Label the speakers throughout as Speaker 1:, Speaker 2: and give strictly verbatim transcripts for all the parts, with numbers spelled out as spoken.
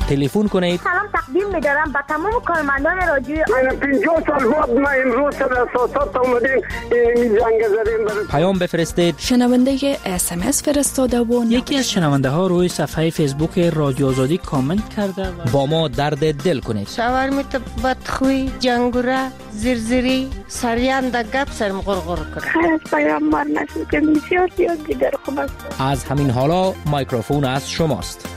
Speaker 1: تلفن کنید.
Speaker 2: سلام تقدیم می‌دارم به تمام کارمندان رادیو.
Speaker 3: پنجاه سال بعد ما امروز سر اساسات اومدیم این جنگ زدیم.
Speaker 1: پیام بفرستید.
Speaker 4: شنونده اس ام اس فرستاده و
Speaker 5: یکی از شنونده ها روی صفحه فیسبوک رادیو آزادی کامنت کرده و
Speaker 1: با ما درد دل کنید.
Speaker 6: شاورمیت بدخوی، جنگوره، زرزری، سریان در گپ سرم غرغر کنه.
Speaker 7: خیلی از پیامبر نشد که بسیار زیاد دیگر خوب است.
Speaker 1: از همین حالا میکروفون از شماست.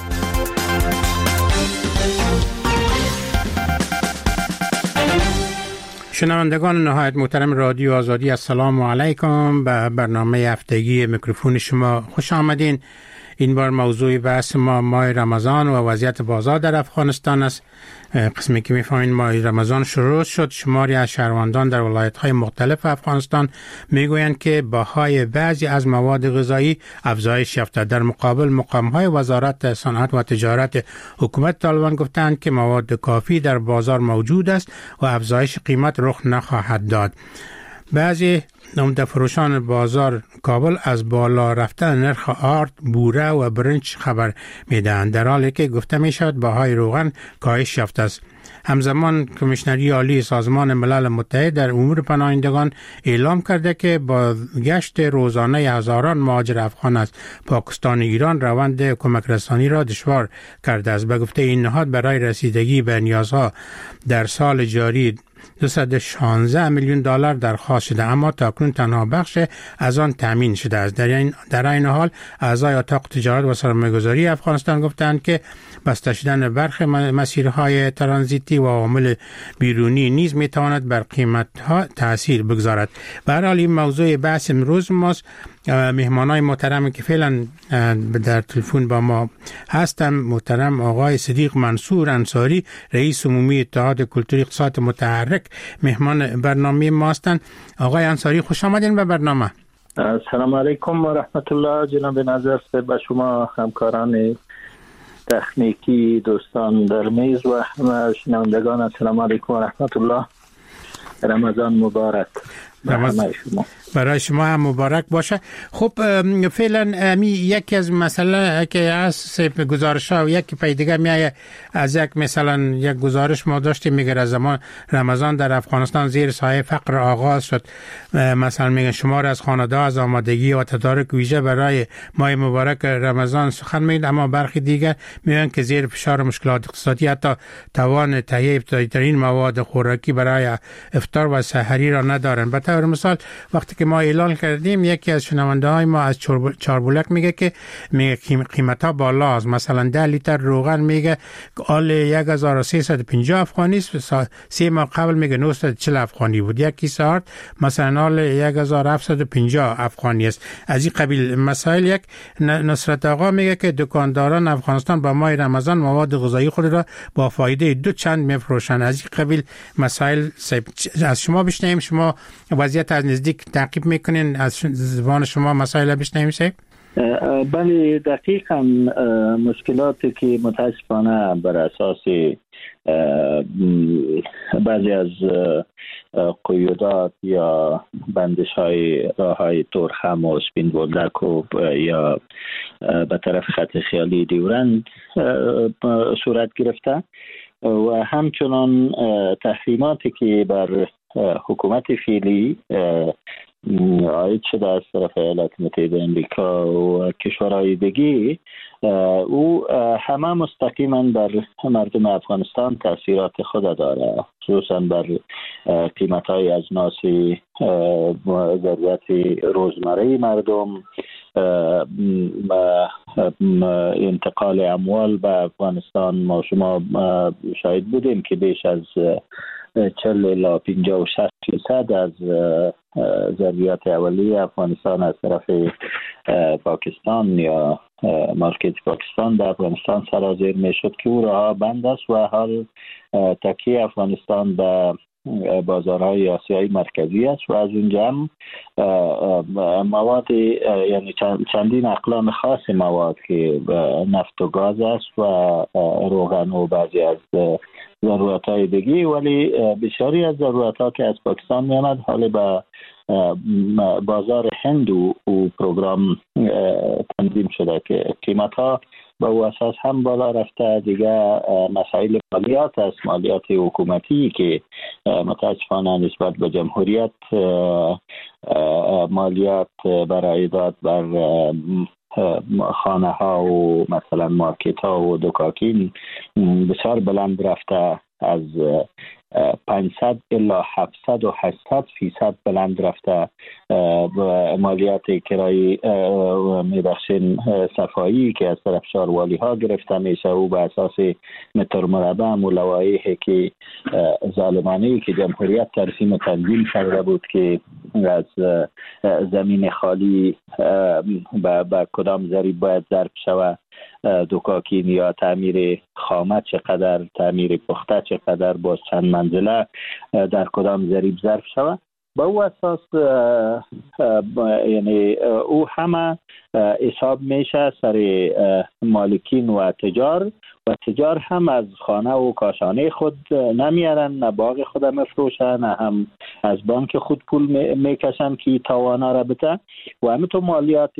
Speaker 8: شنوندگان نهایت محترم رادیو آزادی، السلام علیکم. به برنامه هفتگی میکروفون شما خوش آمدین. این بار موضوع بحث ما ماه رمضان و وضعیت بازار در افغانستان است. قسمی که میفهمین ماه رمضان شروع شد، شماری از شهروندان در ولایت‌های مختلف افغانستان میگویند که بهای بعضی از مواد غذایی افزایش یافته. در مقابل مقام‌های وزارت صنعت و تجارت حکومت طالبان گفتند که مواد کافی در بازار موجود است و افزایش قیمت رخ نخواهد داد. بعضی عمده فروشان بازار کابل از بالا رفتن نرخ آرد، بوره و برنج خبر میدهند، در حالی که گفته می شود بهای روغن کاهش یافته است. همزمان کمیشنری عالی سازمان ملل متحد در امور پناهندگان اعلام کرده که با گشت روزانه هزاران مهاجر افغان از پاکستان و ایران روند کمک رسانی را دشوار کرده است. به گفته این نهاد برای رسیدگی به نیازها در سال جاری دویست و شانزده میلیون دلار درخواست شده، اما تاکنون تنها بخش از آن تامین شده است. در این در این حال اعضای اتاق تجارت و سرمایه‌گذاری افغانستان گفتند که بسته شدن برخی مسیرهای ترانزیتی و عوامل بیرونی نیز میتواند بر قیمت‌ها تاثیر بگذارد. به هر حال این موضوع بحث امروز ماست. مهمانای محترم که فعلا در تلفن با ما هستن، محترم آقای صدیق منصور انصاری، رئیس عمومی اتحاد کلتوری اقتصاد متحرک، مهمان برنامه ما هستند. آقای انصاری خوش آمدین به برنامه.
Speaker 9: السلام علیکم و رحمت الله. جناب نظر به شما، همکاران تکنیکی، دوستان در میز و شنوندگان، السلام علیکم و رحمت الله. رمضان مبارک
Speaker 8: برای شما. برای شما هم مبارک باشه. خب فعلا امی یکی از مسئله که از گزارش ها و یکی پای دیگه میایه از یک مثلا یک گزارش ما داشتیم میگه از زمان رمضان در افغانستان زیر سایه فقر آغاز شد. مثلا میگه شمار از خانواده از آمادگی و تدارک ویژه برای ماه مبارک رمضان سخن میگه، اما برخی دیگر میگن که زیر فشار مشکلات اقتصادی حتی توان تهیه ابتدایی ترین مواد خوراکی برای افطار و سحری را ندارن. به طور مثال وقتی که ما اعلان کردیم، یکی از شنونده های ما از چاربولک میگه که میگه قیمت ها بالا است. مثلا ده لیتر روغن میگه آل یک هزار و سیصد و پنجاه افغانی است، سه ماه قبل میگه نهصد و چهل افغانی بود. یک کیسه آرد مثلا آل یک هزار و هفتصد و پنجاه افغانی است. از این قبیل مسائل. یک نصرت آقا میگه که دکانداران افغانستان با ماه رمضان مواد غذایی خود را با فایده دو چند میفروشند. از این قبیل مسائل از شما بشنویم. شما وضعیت از نزدیک تعقیب میکنین، از زبان شما مسائل بشنویم. شد
Speaker 9: بله دقیقاً مشکلاتی که متاسفانه بر اساس بعضی از قیودات یا بندش های راه های تورخم و سپین بولدک و یا به طرف خط خیالی دیورند صورت گرفته و همچنان تحریماتی که بر حکومت فعلی عاید شده از طرف ایالات متحده امریکا و کشورهای دیگه، او همه مستقیما بر مردم افغانستان تاثیرات خود داره، خصوصا بر قیمت‌های اجناس ضرورت روزمره مردم، انتقال اموال به افغانستان. ما شما شاهد بودیم که بیش از چهل الی پنجاه و شش فیصد از ضروریات اولیه افغانستان از طرف پاکستان یا مارکت پاکستان در افغانستان سرازیر می شد که او راه بند است و حال تکیه افغانستان به بازارهای آسیایی مرکزی است و از اونجا هم مواد یعنی چندین اقلام خاص مواد که نفت و گاز است و روغن و بعضی از ضرورت‌های دیگه، ولی بسیاری از ضرورت‌ها که از پاکستان می‌آمد حالا به بازار هند و پروگرام تنظیم شده که قیمت‌ها به او اساس هم بالا رفته. دیگه مسائل مالیات است، مالیات حکومتی که متاسفانه نسبت به جمهوریت مالیات برای داد بر خانه ها و مثلا مارکت ها و دکاکین بسیار بلند رفته، از پانصد الی هفتصد و هشتصد فیصد بلند رفته. مالیات کرایه میبخشین صفایی که از طرف شاروالی ها گرفته میشه و به اساس متر مربع و لوایحی که ظالمانه که جمهوریت ترسیم و تنظیم کرده بود که از زمین خالی به کدام ضریب باید ضرب شود، دکاکین یا تعمیر خامه چقدر، تعمیر پخته چقدر، باز چند منزله در کدام ضریب ضرب شود. با او اساس یعنی او همه حساب میشه سر مالکین و تجار، و تجار هم از خانه و کاشانه خود نمیارن، نه باغ خود مفروشن، نه هم از بانک خود پول میکشن که توانا را بده. و همینطور مالیات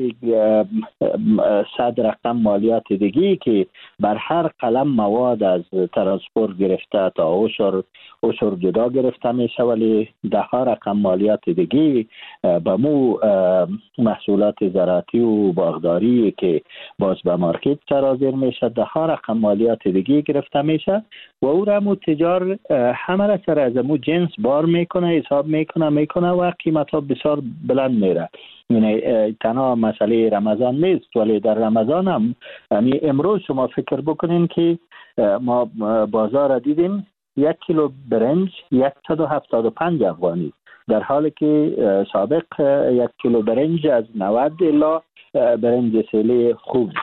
Speaker 9: صد رقم مالیات دیگی که بر هر قلم مواد از ترانسپورت گرفته تا عشر عشر جدا گرفته میشه، ولی ده ها رقم مالیات دیگی به مو محصولات زراعتی و باغداری که باز به مارکت سرازیر میشه، ده ها رقم مالیات دیگی گرفته میشه و او را مو تجار همه را سر از مو جنس بار میکنه، حساب میکنه میکنه و قیمت ها بسیار بلند میره. یعنی تنها مسئله رمضان نیست، ولی در رمضان هم یعنی امروز شما فکر بکنین که ما بازار دیدیم یک کیلو برنج صد و هفتاد و پنج افغانی، در حالی که سابق یک کیلو برنج از نود الی برنج سیلی خوب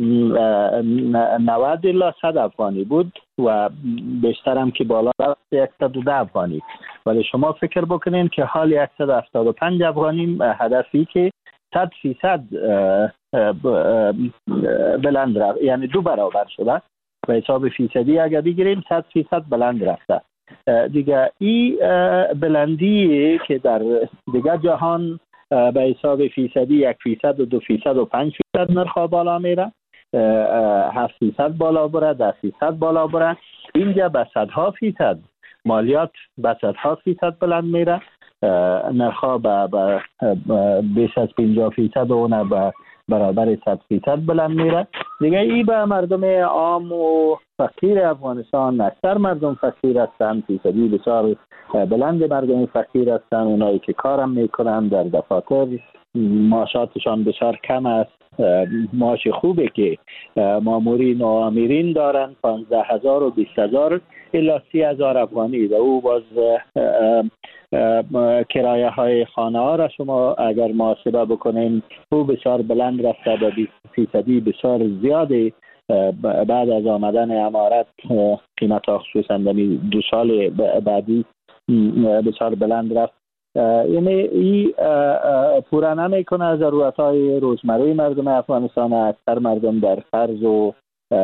Speaker 9: نود الی صد افغانی بود و بیشتر هم که بالا رفت صد و ده افغانی. ولی شما فکر بکنین که حال صد و هفتاد و پنج افغانی هدفی که صد فیصد بلند رفت، یعنی دو برابر شده. به حساب فیصدی اگر بگیریم صد فیصد بلند رفته. دیگه این بلندی که در دیگه جهان به حساب فیصدی یک فیصد و دو فیصد و پنج فیصد نرخ بالا میره، هفت فیصد بالا بره، ده فیصد بالا بره. اینجا به صدها فیصد مالیات به صدها فیصد بلند میره، نرخ به بیش از پنجاه فیصد و اون به برابر صد فیصد بلند میره. دیگه ای به مردم عام و فقیر افغانستان، اکثر مردم فقیر هستن، فیصدی بسیار بلند مردم فقیر هستن، اونایی که کارم میکنن در دفاتر معاشاتشان بسیار کم است. معاش خوبه که مامورین و آمیرین دارن پانزده هزار و بیست هزار الی سی هزار افغانی و او باز کرایه های خانه ها را شما اگر محاسبه بکنین او بسیار بلند رفته به بیست فیصدی بسیار زیاده. بعد از آمدن امارت قیمت ها خصوصا دو سال بعدی بسیار بلند رفت. یعنی این پورا نمیکنه ضرورت های روزمره مردم افغانستان. اکثر مردم در قرض و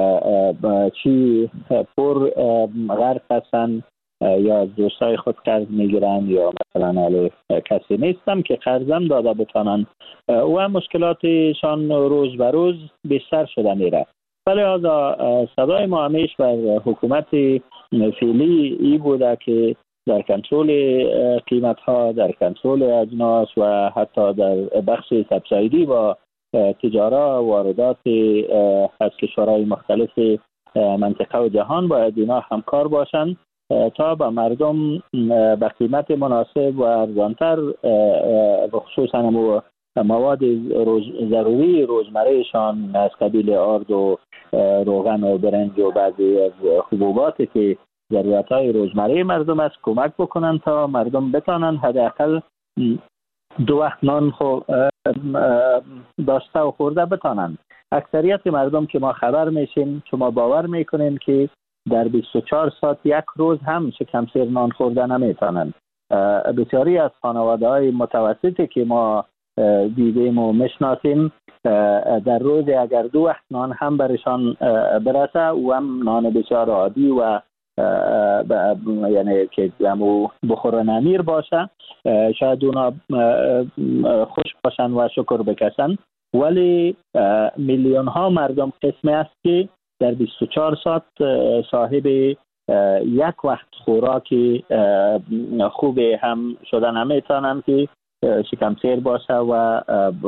Speaker 9: چی پر غرق هستن، یا از دوستای خود قرض میگیرن یا مثلا علی کسی نیستم که قرضم داده بتانن و مشکلاتشان روز به روز بیشتر شده میره. ولی از صدای ما همیش بر حکومت فعلی ای بوده که در کنترل قیمت ها، در کنترل اجناس و حتی در بخش سبسایدی با تجارت واردات از کشورهای مختلف منطقه و جهان باید اینا همکار باشند تا به مردم به قیمت مناسب و ارزانتر خصوصا مواد روز ضروری روزمرهشان از قبیل آرد و روغن و برنج و بعضی از حبوباتی که ضرورت‌های روزمره مردم است کمک بکنن تا مردم بتانن حداقل دو وقت نان خو داشته و خورده بتانن. اکثریت مردم که ما خبر میشیم شما باور میکنین که در بیست و چهار ساعت یک روز هم شکم سیر نان خورده نمیتونن. بسیاری از خانواده‌های متوسطی که ما دیدیم و مشناسیم در روز اگر دو وقت نان هم برشان برسه و هم نان بسیار عادی و یعنی که همو بخور نمیر باشه شاید اونا خوش باشن و شکر بکشن. ولی میلیون ها مردم قسمی است که در بیست و چهار ساعت صاحب یک وقت خوراکی خوب هم شدن نمیتونن که شکم سیر باشه و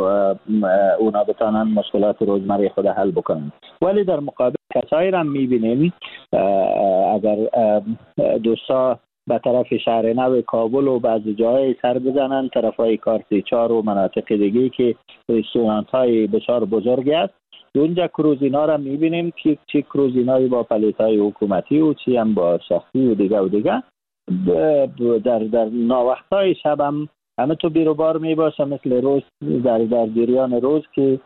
Speaker 9: اونا بتانن مشکلات روزمره خود حل بکنن. ولی در مقابل کسایی را میبینیم اگر دوستا به طرف شهر نو کابل و بعضی جای سر بزنن، طرف های کارتیچار و مناطق دیگه که رستورانت های بسیار بزرگی است، اونجا کروزینا را میبینیم که چی کروزینایی با پلیت های حکومتی و چی هم با شخصی و دیگه و دیگه در در ناوقت های شب هم همه تو بیروبار می باشه، مثل روز در در جریان روز که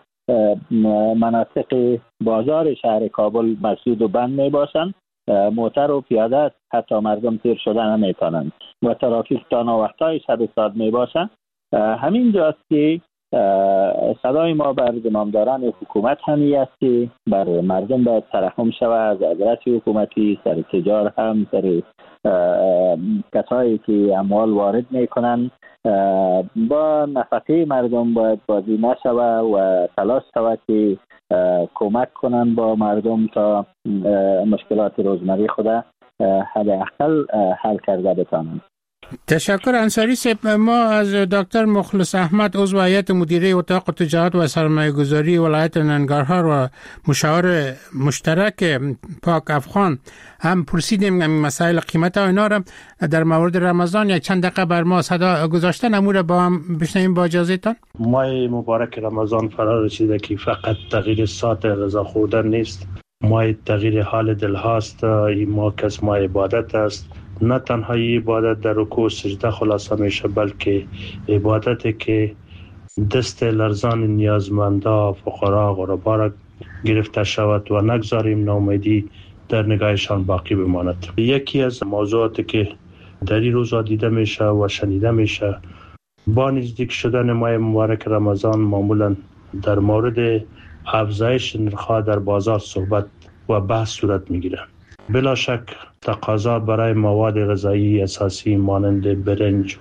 Speaker 9: مناطق بازار شهر کابل مسدود و بند می باشن، موتر و پیاده حتی مردم تیر شدن نمیتونند و ترافیک تا ناوقت های شب ساعت می باشن. همین جاست که صدای ما بر زمامداران حکومت همی است که بر مردم باید ترحم شود، از ادارات حکومتی سر تجار هم سر کسایی که اموال وارد میکنن با نفقه مردم باید بازی نشود و تلاش شود که کمک کنن با مردم تا مشکلات روزمره خود حداقل حل کرده بتانند.
Speaker 8: تشکر انصاری صاحب. ما از دکتر مخلص احمد عضو هیئت مدیره اتاق تجارت و سرمایه گذاری ولایت ننگرهار و مشاور مشترک پاک افغان هم پرسیدیم این مسائل قیمت ها اینا را در مورد رمضان یک چند دقیقه بر ما صدا گذاشتن، امور با هم بشنویم با اجازهتان.
Speaker 10: ماه مبارک رمضان فرا رسیده که فقط تغییر ساعت غذا خوردن نیست، ماه تغییر حال دل هاست. این ماه کس ماه عبادت است، نه تنها عبادت در رکوع و سجده خلاصه میشه، بلکه عبادتی که دست لرزان نیازمندا فقرا غربا را گرفته شود و نگذاریم ناامیدی در نگاهشان باقی بماند. یکی از موضوعاتی که در این روزا دیده میشه و شنیده میشه با نزدیک شدن ماه مبارک رمضان معمولا در مورد افزایش نرخ‌ها در بازار صحبت و بحث صورت میگیره. بلا شک تقاضا برای مواد غذایی اساسی مانند برنج،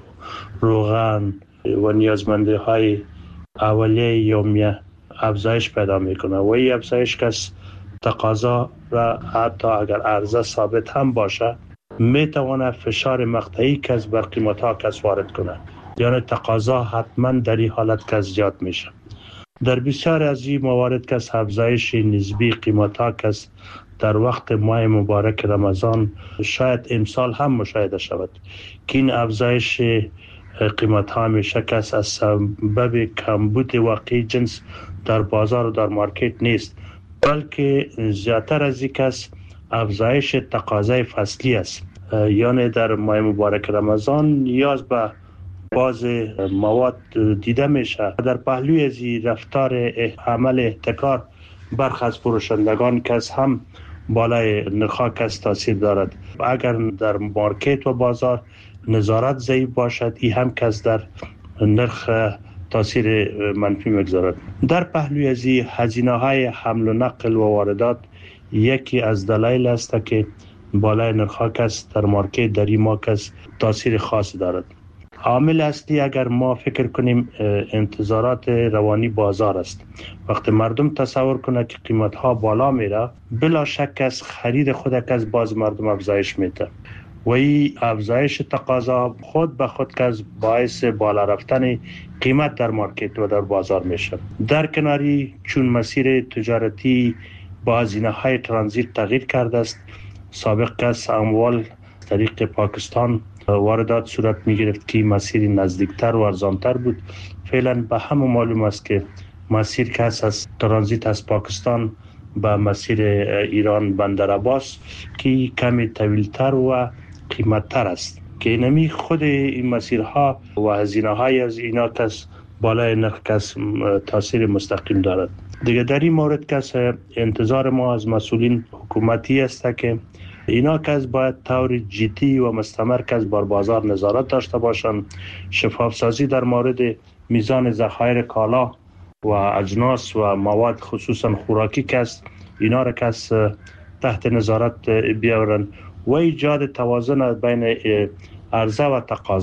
Speaker 10: روغن و نیازمندی های اولیه یومیه افزایش پیدا میکنه و این افزایش کس تقاضا را حتی اگر عرضه ثابت هم باشه میتونه فشار مقطعی کس بر قیمت ها کس وارد کنه، یعنی تقاضا حتما در این حالت کس زیاد میشه. در بسیار از این موارد کس افزایش نسبی قیمت ها کس در وقت ماه مبارک رمضان شاید امسال هم مشاهده شود که این افزایش قیمت ها میشه کس از سبب کمبود واقعی جنس در بازار و در مارکت نیست، بلکه زیادتر از این کس افزایش تقاضای فصلی است. یعنی در ماه مبارک رمضان نیاز به باز مواد دیده میشه. در پهلوی از رفتار عمل احتکار برخی از فروشندگان کس هم بالای نرخ‌ها کس تاثیر دارد. اگر در مارکت و بازار نظارت ضعیف باشد این هم کس در نرخ تاثیر منفی میگذارد. در پهلوی از هزینه‌های حمل و نقل و واردات یکی از دلایل است که بالای نرخ‌ها کس در مارکت در این ماه کس تاثیر خاص دارد. عامل اصلی اگر ما فکر کنیم انتظارات روانی بازار است. وقتی مردم تصور کنه که قیمت ها بالا میره بلا شک از خرید خود از باز مردم افزایش میده و این افزایش تقاضا خود به خود که از باعث بالا رفتن قیمت در مارکت و در بازار میشه. در کناری چون مسیر تجارتی با هزینه های ترانزیت تغییر کرده است، سابق از اموال طریق پاکستان واردات صورت می گرفت که مسیر نزدیکتر و ارزانتر بود. فعلا به همه معلوم است که مسیر که از ترانزیت از پاکستان به مسیر ایران بندر عباس که کمی طویلتر و قیمتتر است که اینمی خود این مسیرها و هزینه های از اینا کس بالای نرخ کس تاثیر مستقیم دارد. دیگه در این مورد کس انتظار ما از مسئولین حکومتی است که اینا کس باید طور جدی و مستمر کس بر بازار نظارت داشته باشند. شفاف سازی در مورد میزان ذخایر کالا و اجناس و مواد خصوصا خوراکی کس اینا را کس تحت نظارت بیاورند و ایجاد توازن بین عرضه و تقاضا.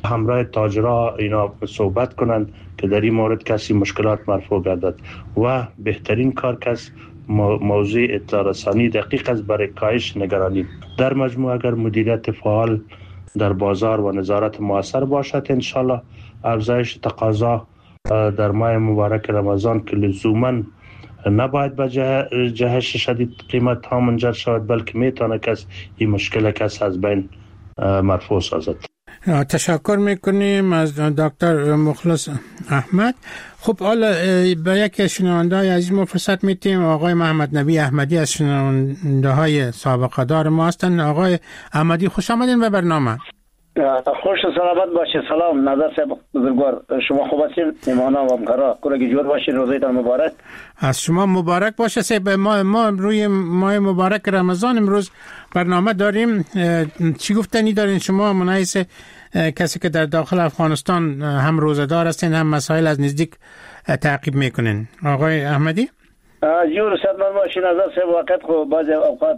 Speaker 10: همراه تاجرها اینا صحبت کنند که در این مورد کسی مشکلات مرفوع گردد و بهترین کار کس موضوع اطلاع رسانی دقیق است برای کاهش نگرانی. در مجموع اگر مدیریت فعال در بازار و نظارت مؤثر باشد، انشالله افزایش تقاضا در ماه مبارک رمضان که لزوما نباید به جهش شدید قیمت ها منجر شود، بلکه میتونه کس این مشکل کس از بین مرفوع سازد.
Speaker 8: تشکر میکنیم از دکتر مخلص احمد. خب حالا به یک شنونده های عزیز ما فرصت میتیم. آقای محمد نبی احمدی از شنونده های سابقه دار ما هستند. آقای احمدی خوش آمدین به برنامه.
Speaker 11: خوش و سلامت باشید. سلام نظر صاحب بزرگوار، شما خوب هستین؟ میمانا و همکارا کلگی جور باشین، روزتان مبارک.
Speaker 8: از شما مبارک باشه صاحب. ما ما روی ماه مبارک رمضان امروز برنامه داریم. چی گفتنی دارین شما منایس کسی که در داخل افغانستان هم روزدار هستین هم مسائل از نزدیک تعقیب میکنین؟ آقای احمدی
Speaker 11: جور سلام باشین. نظر صاحب وقت خو بعضی اوقات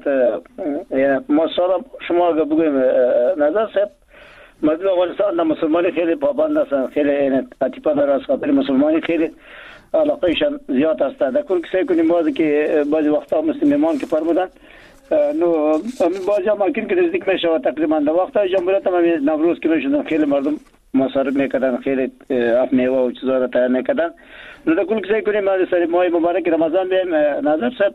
Speaker 11: ما سلام شما بگویم نظر صاحب مردم افغانستان در مسلمانی خیلی پابند هستند، خیلی اتیپا در از خاطر مسلمانی خیلی علاقهشان زیاد است. در کل کسی کنیم بازی که بعضی وقتا مثل میمان که فرمودن نو همین بازی هم ممکن که نزدیک میشه تقریبا در وقت جمهوریت هم نوروز که میشدن خیلی مردم مصارف میکردن، خیلی اف میوه و چیزا را تیار میکردن. نو در کل کسی کنیم از سری ماه مبارک رمضان بیم نظر صاحب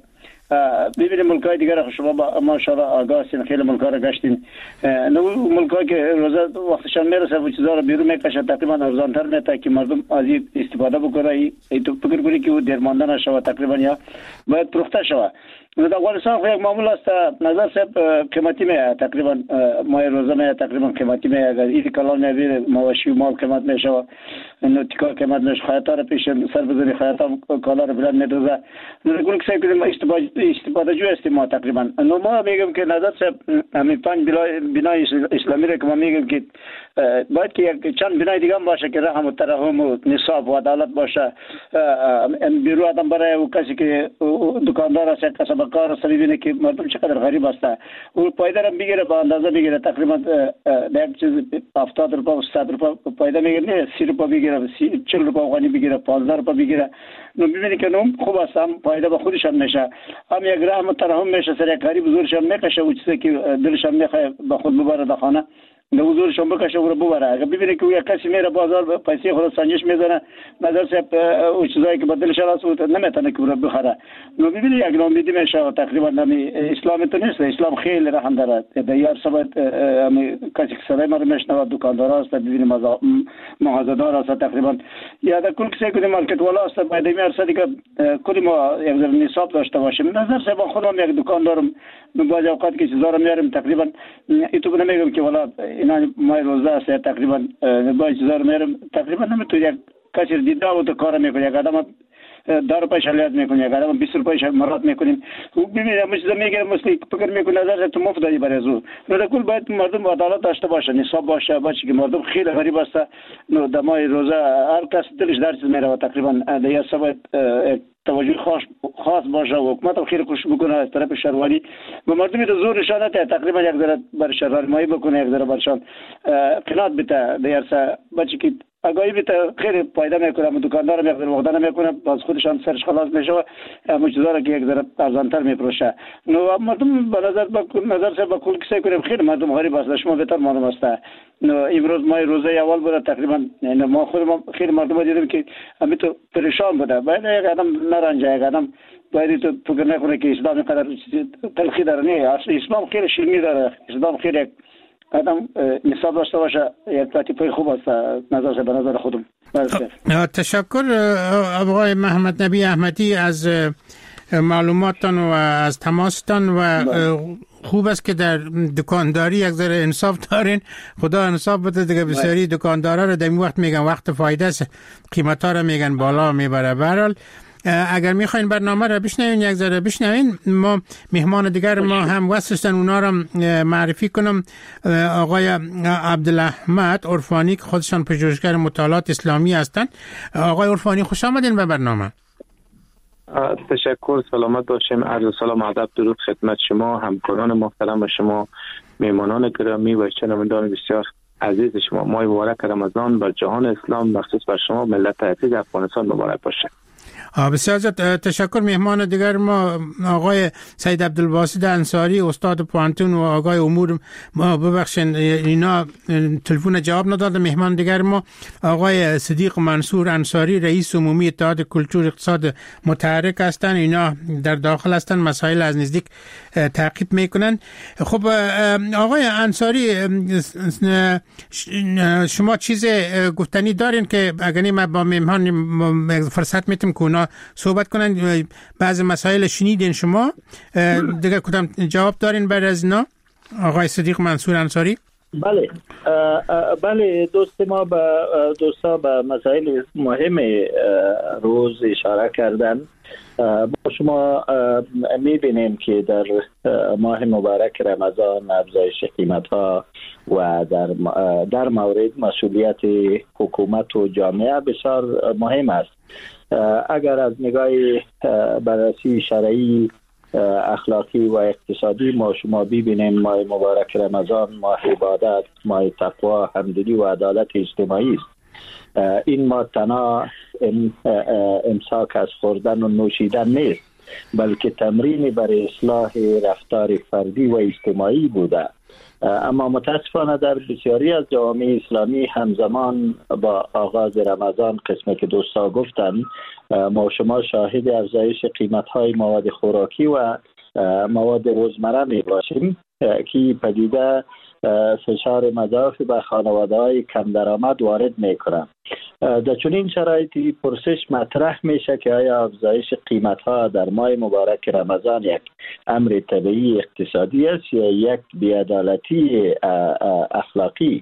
Speaker 11: ببینیم ملکای دیگر شما با ماشاءالله آگاه هستین، خیلی ملکا را گشتین. نو ملکا که روزه وقتشان میرسه و چیزا را بیرون میکشه تقریبا ارزانتر میته که مردم از این استفاده بکنه. ای تو فکر کنی که او درمانده نشود تقریبا یا باید پروخته شود. در افغانستان خو یک معمول است نظر صاحب قیمتی میه تقریبا ماه روزه میه تقریبا قیمتی میه. اگر این کلان میبینه مواشی و مال قیمت میشه، نو تیکا قیمت میشه، خیاطا را پیش سر بزنی خیاطا کالا را بلند میدوزه. نو گل کسی کنیم استفاده جو هستیم ما تقریبا. نو ما میگم که نظر صاحب همین پنج بنای اسلامی را که ما میگم که باید که یک چند بنای دیگه هم باشه که رحم و ترحم و نصاب و عدالت باشه. بیرو آدم برای او کسی که دکاندار است کسب کار است ببینه که مردم چقدر غریب است، او پایدار هم بگیره با اندازه بگیره تقریبا یک چیز هفتاد روپیه و صد روپیه پایدار میگیره، نه سی روپیه بگیره، چهل روپیه افغانی بگیره، پانزده روپیه بگیره. نو ببینی که نو خوب است، هم پایدار به خودشان میشه، هم یک رحم و ترحم میشه، سر یک غریب زورشان میکشه و چیزی که دلشان میخواد به خود ببره در خانه نو حضورشون بکشه و رو ببره. اگر ببینه که یک کسی میره بازار پیسه خود سنجش میزنه نظر صاحب او چیزایی که بدلش هست نمیتونه که رو بخره. نو ببینه یک ناامیدی میشه تقریبا. نمی اسلام تو نیست، اسلام خیلی رحم داره. دیار سبت کسی که صدای ما رو میشنوه دکاندار است، ببینه مغازه‌دار است تقریبا یا در کل کسی که مارکت والا است باید میارسه که کلی ما یک ذره نصاب داشته باشیم. نظر صاحب خودم یک دکاندارم بعضی اوقات که چیزا رو میارم تقریبا ایتو نمیگم که والا اینا مای روزه است تقریبا با چیزا رو میارم تقریبا نمیتونه یک کسی دیده و تو کار میکنه. یک آدم دار روپیه شلیات میکنه، یک آدم بیست روپیه مراد میکنیم. ببینید همه چیزا میگیره مثل فکر میکنه نظر تو مفت دادی برای زو. نو در کل باید مردم عدالت داشته باشه، نصاب باشه، باشه که مردم خیلی غریب است. نو در ماه روزه هر کس دلش در چیز میره و تقریبا دیگه سبب توجه خاص خاص باشه و حکومت هم خیلی کوشش بکنه از طرف شهروانی و مردمی تو زور نشان نده تقریبا یک ذره بر شهروانی بکنه، یک ذره برشان قناعت بده دیارسا بچه که آگاهی بده خیلی فایده میکنه. دکاندار هم یک ذره وقت نمیکنه، باز خودشان سرش خلاص میشه و همه چیزا را که یک ذره ارزانتر میفروشه. نو مردم به نظر با نظر سه با کل کسی کنیم خیلی مردم غریب است، شما بهتر معلوم است. نو امروز ما روزه اول بود تقریبا ما خود ما خیلی مردم دیدیم که همین تو پریشان بوده. باید یک آدم نرنجه، یک آدم باید تو فکر نکنه که اسلام قدر تلخی داره. نه، اسلام خیلی شیرینی داره. اسلام خیلی آدم نصاب داشته باشه، یک تاکید خوب است نظر به نظر خودم.
Speaker 8: تشکر آقای محمد نبی احمدی از معلوماتتان و از تماستان و خوب است که در دکانداری یک ذره انصاف دارین. خدا انصاف بده دیگه. بسیاری دکاندارا رو در این وقت میگن وقت فایده است، قیمتا رو میگن بالا میبره. به هر حال اگر میخواین برنامه رو بشنوین یک ذره بشنوین. ما مهمان دیگر ما هم واسطن اونا رو معرفی کنم. آقای عبدالاحمد عرفانی که خودشان پژوهشگر مطالعات اسلامی هستند. آقای عرفانی خوش آمدین به برنامه.
Speaker 12: تشکر، سلامت باشیم. عرض سلام ادب درود خدمت شما همکاران محترم و شما میهمانان گرامی و شنوندگان بسیار عزیز شما. ماه مبارک رمضان بر جهان اسلام مخصوص بر شما ملت عزیز افغانستان مبارک باشه.
Speaker 8: بسیار زیاد تشکر. مهمان دیگر ما آقای سید عبدالباسط انصاری استاد پوانتون و آقای امور، ما ببخشید اینا تلفن جواب نداد. مهمان دیگر ما آقای صدیق منصور انصاری رئیس عمومی اتحاد کلچور اقتصاد متحرک هستند. اینا در داخل هستند، مسائل از نزدیک تعقیب میکنن. خب آقای انصاری، شما چیز گفتنی دارین که اگر ما با مهمان فرصت میتیم که اونا صحبت کنن؟ بعض مسائل شنیدین شما، دیگه کدام جواب دارین بعد از اینا آقای صدیق منصور انصاری؟
Speaker 9: بله بله دوست ما به دوستا به مسائل مهم روز اشاره کردن. ما شما میبینیم که در ماه مبارک رمضان افزایش قیمت ها و در در مورد مسئولیت حکومت و جامعه بسیار مهم است. اگر از نگاه بررسی شرعی، اخلاقی و اقتصادی ما شما ببینیم ماه مبارک رمضان ماه عبادت، ماه تقوا، همدلی و عدالت اجتماعی است. این ماه تنها امساک از خوردن و نوشیدن نیست، بلکه تمرین برای اصلاح رفتار فردی و اجتماعی بوده. اما متاسفانه در بسیاری از جوامع اسلامی همزمان با آغاز رمضان، قسمه که دوستا گفتن، ما شما شاهد افزایش قیمت‌های مواد خوراکی و مواد روزمره می باشیم که پدیده فشار مضاعف به خانواده‌های کم درآمد وارد می‌کنند. در چنین شرایطی پرسش مطرح میشه که آیا افزایش قیمت‌ها در ماه مبارک رمضان یک امر طبیعی اقتصادی است یا یک بی‌عدالتی اخلاقی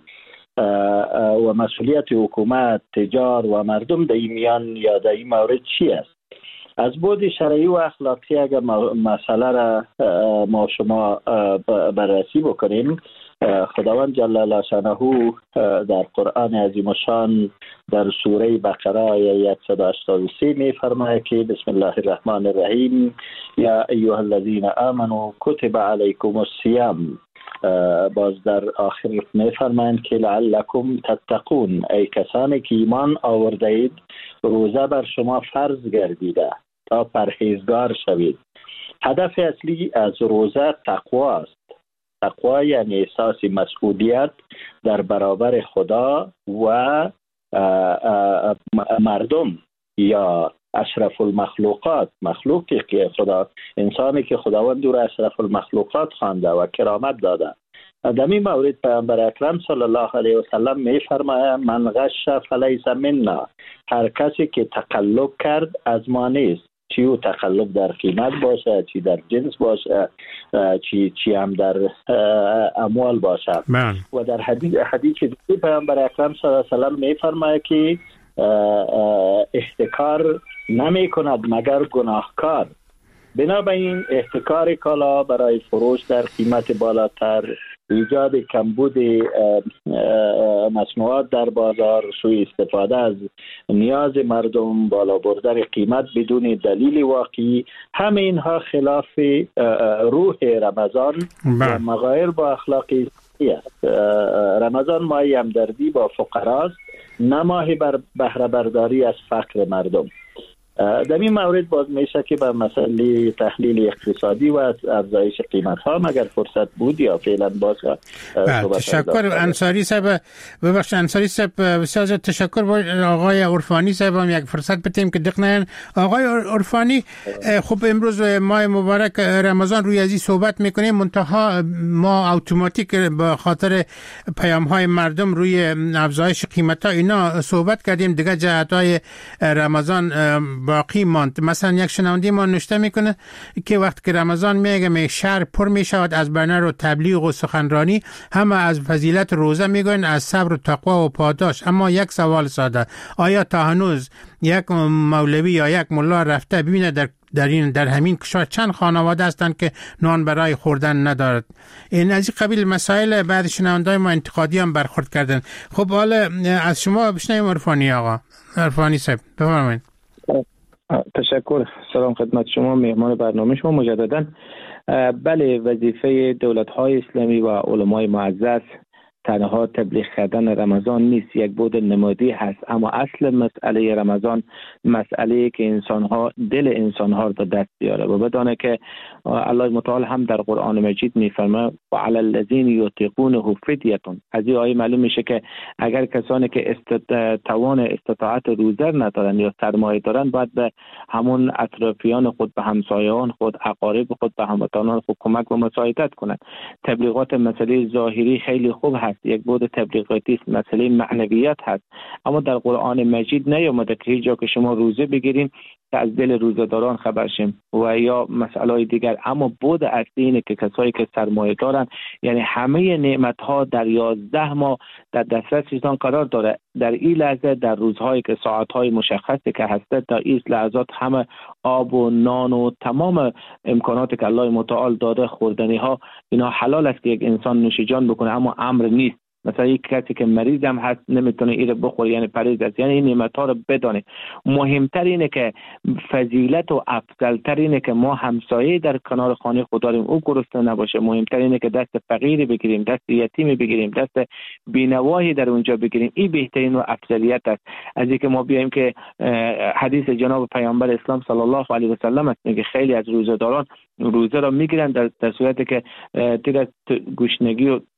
Speaker 9: و مسئولیت حکومت، تجار و مردم در این میان یا در این مورد چی است؟ از بعد شرعی و اخلاقی اگر مسئله را ما شما بررسی بکنیم، خداوند جل شانه در قرآن عظیم الشان در سوره بقره آیه صد و هشتاد و سه می فرماید که بسم الله الرحمن الرحیم یا ایها الذین آمنوا کتب علیکم الصیام. باز در آخر می فرمایند که لعلکم تتقون، ای کسانی که ایمان آورده اید روزه بر شما فرض گردیده تا پرهیزگار شوید. هدف اصلی از روزه تقوا است. تقوا یعنی احساس مسئولیت در برابر خدا و مردم یا اشرف المخلوقات، مخلوقی که خدا، انسانی که خداوند او را اشرف المخلوقات خوانده و کرامت داده. در این مورد پیامبر اکرم صلی الله علیه و سلم می فرماید من غش فلیس منا، هر کسی که تقلب کرد از ما نیست. چی او تقلب در قیمت باشه، چی در جنس باشه، چی چی هم در اموال باشه. من. و در حدیث حدیث دیگه پیامبر اکرم صلی الله علیه و سلم می فرماید که احتکار نمی کند مگر گناهکار. بنابراین احتکار کالا برای فروش در قیمت بالاتر، ایجاد کمبود مصنوعات در بازار، سوء استفاده از نیاز مردم، بالا بردن قیمت بدون دلیل واقعی، همه اینها خلاف روح رمضان و مغایر با اخلاقی است. رمضان ماه همدردی با فقراست، نه ماه بر بهره برداری از فقر مردم. در این مورد باز میشه که به مسئله تحلیل اقتصادی و افزایش قیمت ها مگر فرصت بود یا فعلا باز
Speaker 8: تشکر انصاری صاحب. ببخشید انصاری صاحب بسیار تشکر. آقای عرفانی صاحب هم یک فرصت بدیم که دقیقاً آقای عرفانی، خب امروز ماه مبارک رمضان روی ازی صحبت میکنیم، منتها ما اتوماتیک به خاطر پیام های مردم روی افزایش قیمت ها اینا صحبت کردیم، دیگه جهت های رمضان باقی ماند. مثلا یک شنونده ما نوشته میکنه که وقتی که رمضان میگه می شهر پر میشود از بنر و تبلیغ و سخنرانی، همه از فضیلت روزه میگن، از صبر و تقوا و پاداش. اما یک سوال ساده، آیا تا هنوز یک مولوی یا یک ملا رفته ببینه در در این در همین کشور چند خانواده هستند که نان برای خوردن ندارد؟ این از این قبیل مسائل بعد شنوندای ما انتقادی هم برخورد کردن. خب حالا از شما بشنویم عرفانی آقا. عرفانی صاحب بفرمایید.
Speaker 12: تشکر. سلام خدمت شما، مهمان برنامه شما مجددا. بله، وظیفه دولت‌های اسلامی و علمای معزز
Speaker 9: تنها تبلیغ کردن رمضان نیست، یک بود نمادی هست، اما اصل مسئله رمضان مسئله که انسانها دل انسانها رو به دست بیاره و بدانه که الله متعال هم در قرآن مجید میفرمه وعلی الذین یطیقونه فدیه. از این آیه معلوم میشه که اگر کسانی که است... توان استطاعت روزه ندارن یا سرمایه دارن باید به همون اطرافیان خود، به همسایه‌ان خود، اقارب خود، به هموطنان خود کمک و مساعدت کنند. تبلیغات مسئله ظاهری خیلی خوب هست، یک بود تبلیغاتی است، مسئله معنویت هست، اما در قرآن مجید نیامده که هیچ جا که شما روزه بگیرین که از دل روزه‌داران خبر شیم و یا مسائل دیگر. اما بود اصلی اینه که کسایی که سرمایه دارن، یعنی همه نعمت ها در یازده ماه در دسترسشان قرار داره. در این لحظه، در روزهایی که ساعتهای مشخصی که هست، در این لحظات همه آب و نان و تمام امکاناتی که الله متعال داده، خوردنی ها، اینا حلال است که یک انسان نوش جان بکنه، اما امر نیست. مثلا یک کسی که مریض هم هست نمیتونه اینو بخوره، یعنی پرهیز است. یعنی این نعمت‌ها رو بدانه. مهمتر اینه که فضیلت و افضلتر اینه که ما همسایه در کنار خانه خود داریم، او گرسنه نباشه. مهمتر اینه که دست فقیری بگیریم، دست یتیمی بگیریم، دست بینوایی در اونجا بگیریم. این بهترین و افضلیت است از اینکه ما بیایم که حدیث جناب پیامبر اسلام صلی الله علیه و سلم است که خیلی از روزه‌داران روزه را میگیرن در, در صورتی که تیر گوشنگی و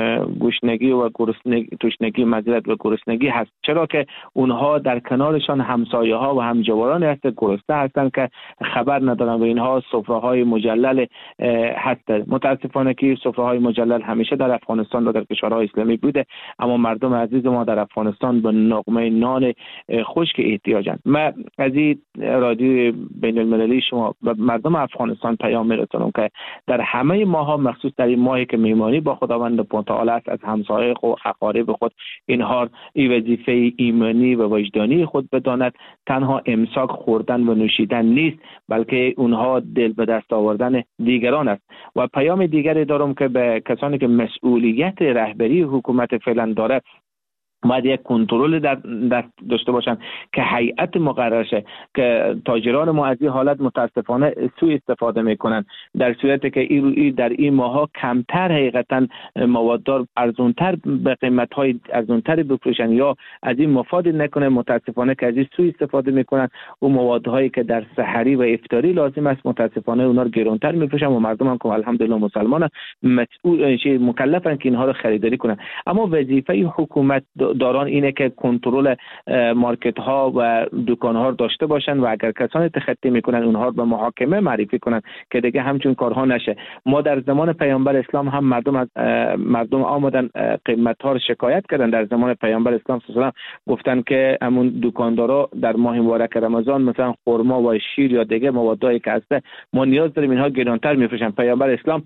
Speaker 9: گوشنگی و گرسنگی، تشنگی، مزیت و گرسنگی هست. چرا که اونها در کنارشان همسایه ها و همجواران هست گرسنه هستند که خبر ندارن و اینها سفره های مجلل هست. متاسفانه که سفره های مجلل همیشه در افغانستان و در کشورهای اسلامی بوده، اما مردم عزیز ما در افغانستان به نغمه نان خشک احتیاجند. من از این رادیو بین المللی شما و مردم افغانستان پیام میرسونم که در همه ماها، مخصوص در این ماهی که میهمانی با خداوند متعال است، از همسایه خود، اقارب خود، اینها این وظیفه ایمانی و وجدانی خود بداند. تنها امساک خوردن و نوشیدن نیست، بلکه اونها دل به دست آوردن دیگران است. و پیام دیگری دارم که به کسانی که مسئولیت رهبری حکومت فعلا داره باید یک کنترل در دست داشته باشند که هیئت مقرر شه که تاجران ما از این حالت متاسفانه سوء استفاده میکنن، در صورتی که این روی در این ماها کمتر حقیقتا مواددار ارزانتر به قیمت های ارزانتر بفروشن یا از این مفاد نکنه. متاسفانه که از این سوء استفاده میکنن و موادهایی که در سحری و افطاری لازم است متاسفانه اونا رو گرانتر میفروشن و مردم هم که الحمدلله مسلمانان مسئول مکلفن که اینها رو خریداری کنن. اما وظیفه حکومت داران اینه که کنترل مارکت ها و دکان ها داشته باشن و اگر کسانی تخطی میکنن اونها رو به محاکمه معرفی کنن که دیگه همچون کارها نشه. ما در زمان پیامبر اسلام هم مردم از مردم آمدن قیمت ها رو شکایت کردن. در زمان پیامبر اسلام صلی الله علیه و آله گفتن که همون دکاندارا در ماه مبارک رمضان مثلا خرما و شیر یا دیگه موادایی که هست ما نیاز داریم اینها گرانتر میفروشن. پیامبر اسلام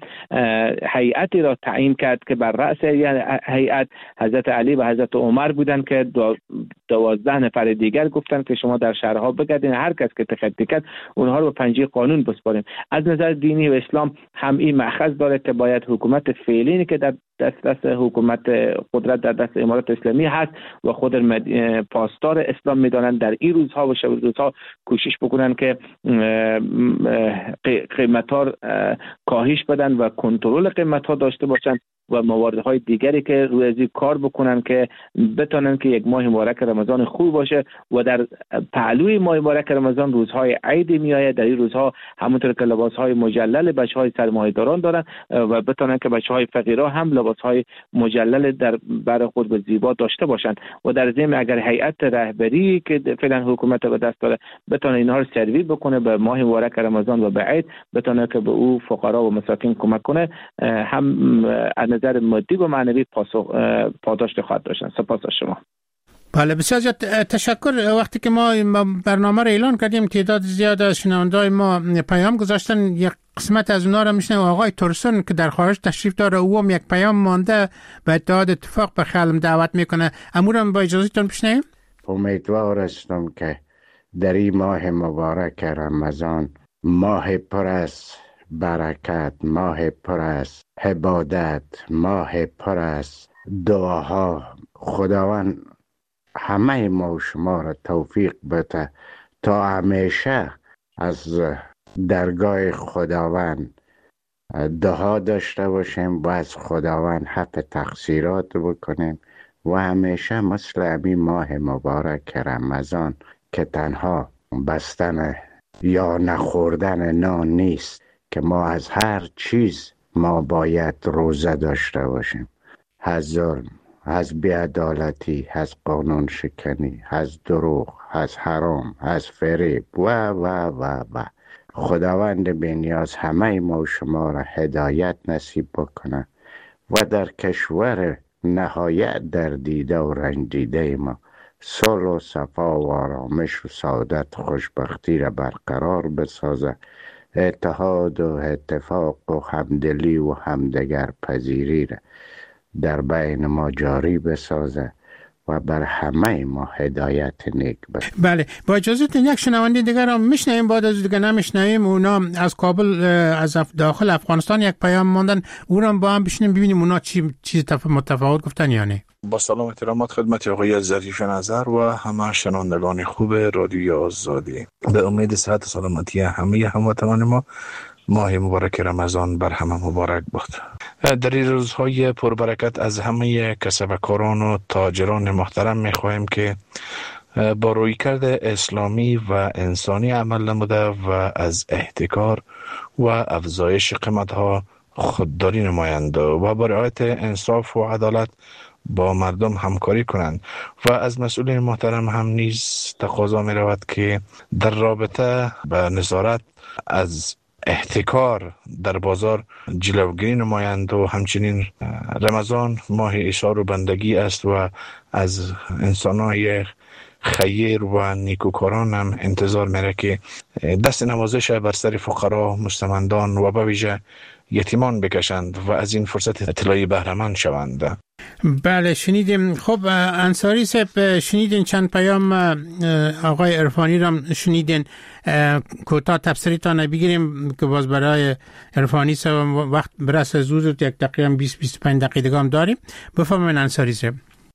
Speaker 9: هیئتی را تعیین کرد که بر رأس هیئت حضرت علی و حضرت عمر بودن که دوازده نفر دیگر گفتن که شما در شهرها بگردین، هر کس که تخطی کرد اونها رو به پنجه قانون بسپارین. از نظر دینی و اسلام هم این مأخذ داره که باید حکومت فعلی که در دست دست حکومت قدرت در دست امارات اسلامی هست و خود پاسدار اسلام میدانند در این روزها و شب روزها کوشش بکنن که قیمت ها کاهش بدن و کنترل قیمت ها داشته باشن و مواردهای دیگری که روی از کار بکنن که بتونن که یک ماه مبارک رمضان خوب باشه. و در پهلوی ماه مبارک رمضان روزهای عید میآید، در این روزها همونطور که لباسهای مجلل بچهای سرمایه‌داران دارن و بتونن که بچهای فقیرها هم لباسهای مجلل در بر خود به زیبا داشته باشند. و در ضمن اگر هیئت رهبری که فعلا حکومت به دست داره بتونه اینها رو سروی بکنه به ماه مبارک رمضان و به عید، بتونه که به او فقرا و مساکین کمک کنه، هم از نظر مادی و معنوی پاسخ پاداش خواهد داشتن. سپاس از شما.
Speaker 8: بله بسیار زیاد تشکر. وقتی که ما برنامه رو اعلان کردیم تعداد زیاد از شنونده‌های ما پیام گذاشتن. یک قسمت از اونها رو میشنم آقای تورسون که در خارج تشریف داره، او هم یک پیام مانده به اتحاد اتفاق به خلم دعوت میکنه. امورم با اجازهتون بشنویم.
Speaker 13: امیدوار هستم که در این ماه مبارک رمضان، ماه پر از برکت، ماه پر از عبادت، ماه پر از دعاها، خداوند همه ما و شما را توفیق بده تا همیشه از درگاه خداوند دعا داشته باشیم و از خداوند حق تقصیرات بکنیم و همیشه مثل همین ماه مبارک رمضان که تنها بستن یا نخوردن نان نیست که ما از هر چیز ما باید روزه داشته باشیم، از ظلم، از بیعدالتی، از قانون شکنی، از دروغ، از حرام، از فریب و و و و خداوند بی‌نیاز همه ما و شما را هدایت نصیب بکنه و در کشور نهایت در دیده و رنجیده ما صلح و صفا و آرامش و سعادت خوشبختی را برقرار بسازه، اتحاد و اتفاق و همدلی و همدیگر پذیری را در بین ما جاری بسازه و بر همه ما هدایت نیک بده.
Speaker 8: بله، با اجازهتون یک شنونده دیگر هم میشنویم، بعد از دیگه نمیشنویم. اونا از کابل از داخل افغانستان یک پیام ماندن، او را با هم بشنیم ببینیم اونا چی چیز متفاوت گفتن یا نه.
Speaker 14: با سلام احترامات خدمت آقای ظریف نظر و همه شنوندگان خوب رادیوی آزادی. به امید صحت و سلامتی همه هموطنان ما، ماه مبارک رمضان بر همه مبارک باد. در این روزهای پربرکت از همه کسبکاران و تاجران محترم می‌خواهیم که با رویکرد اسلامی و انسانی عمل نموده و از احتکار و افزایش قیمت‌ها خودداری نمایند و با رعایت انصاف و عدالت با مردم همکاری کنند و از مسئولین محترم هم نیز تقاضا می رود که در رابطه با نظارت از احتکار در بازار جلوگیری نمایند و همچنین رمضان ماه ایثار و بندگی است و از انسان‌های خیر و نیکوکاران هم انتظار میره که دست نوازش بر سر فقرا، مستمندان و به ویژه یتیمان بکشند و از این فرصت اطلاعی بهره مند شوند.
Speaker 8: بله شنیدیم. خب انصاری صاحب، شنیدین چند پیام آقای عرفانی را شنیدین، کوتاه تفسیرتان بگیریم که باز برای عرفانی صاحب وقت برسه زود، یک دقیقه بیست بیست و پنج دقیقه هم داریم. بفرمایید انصاری صاحب.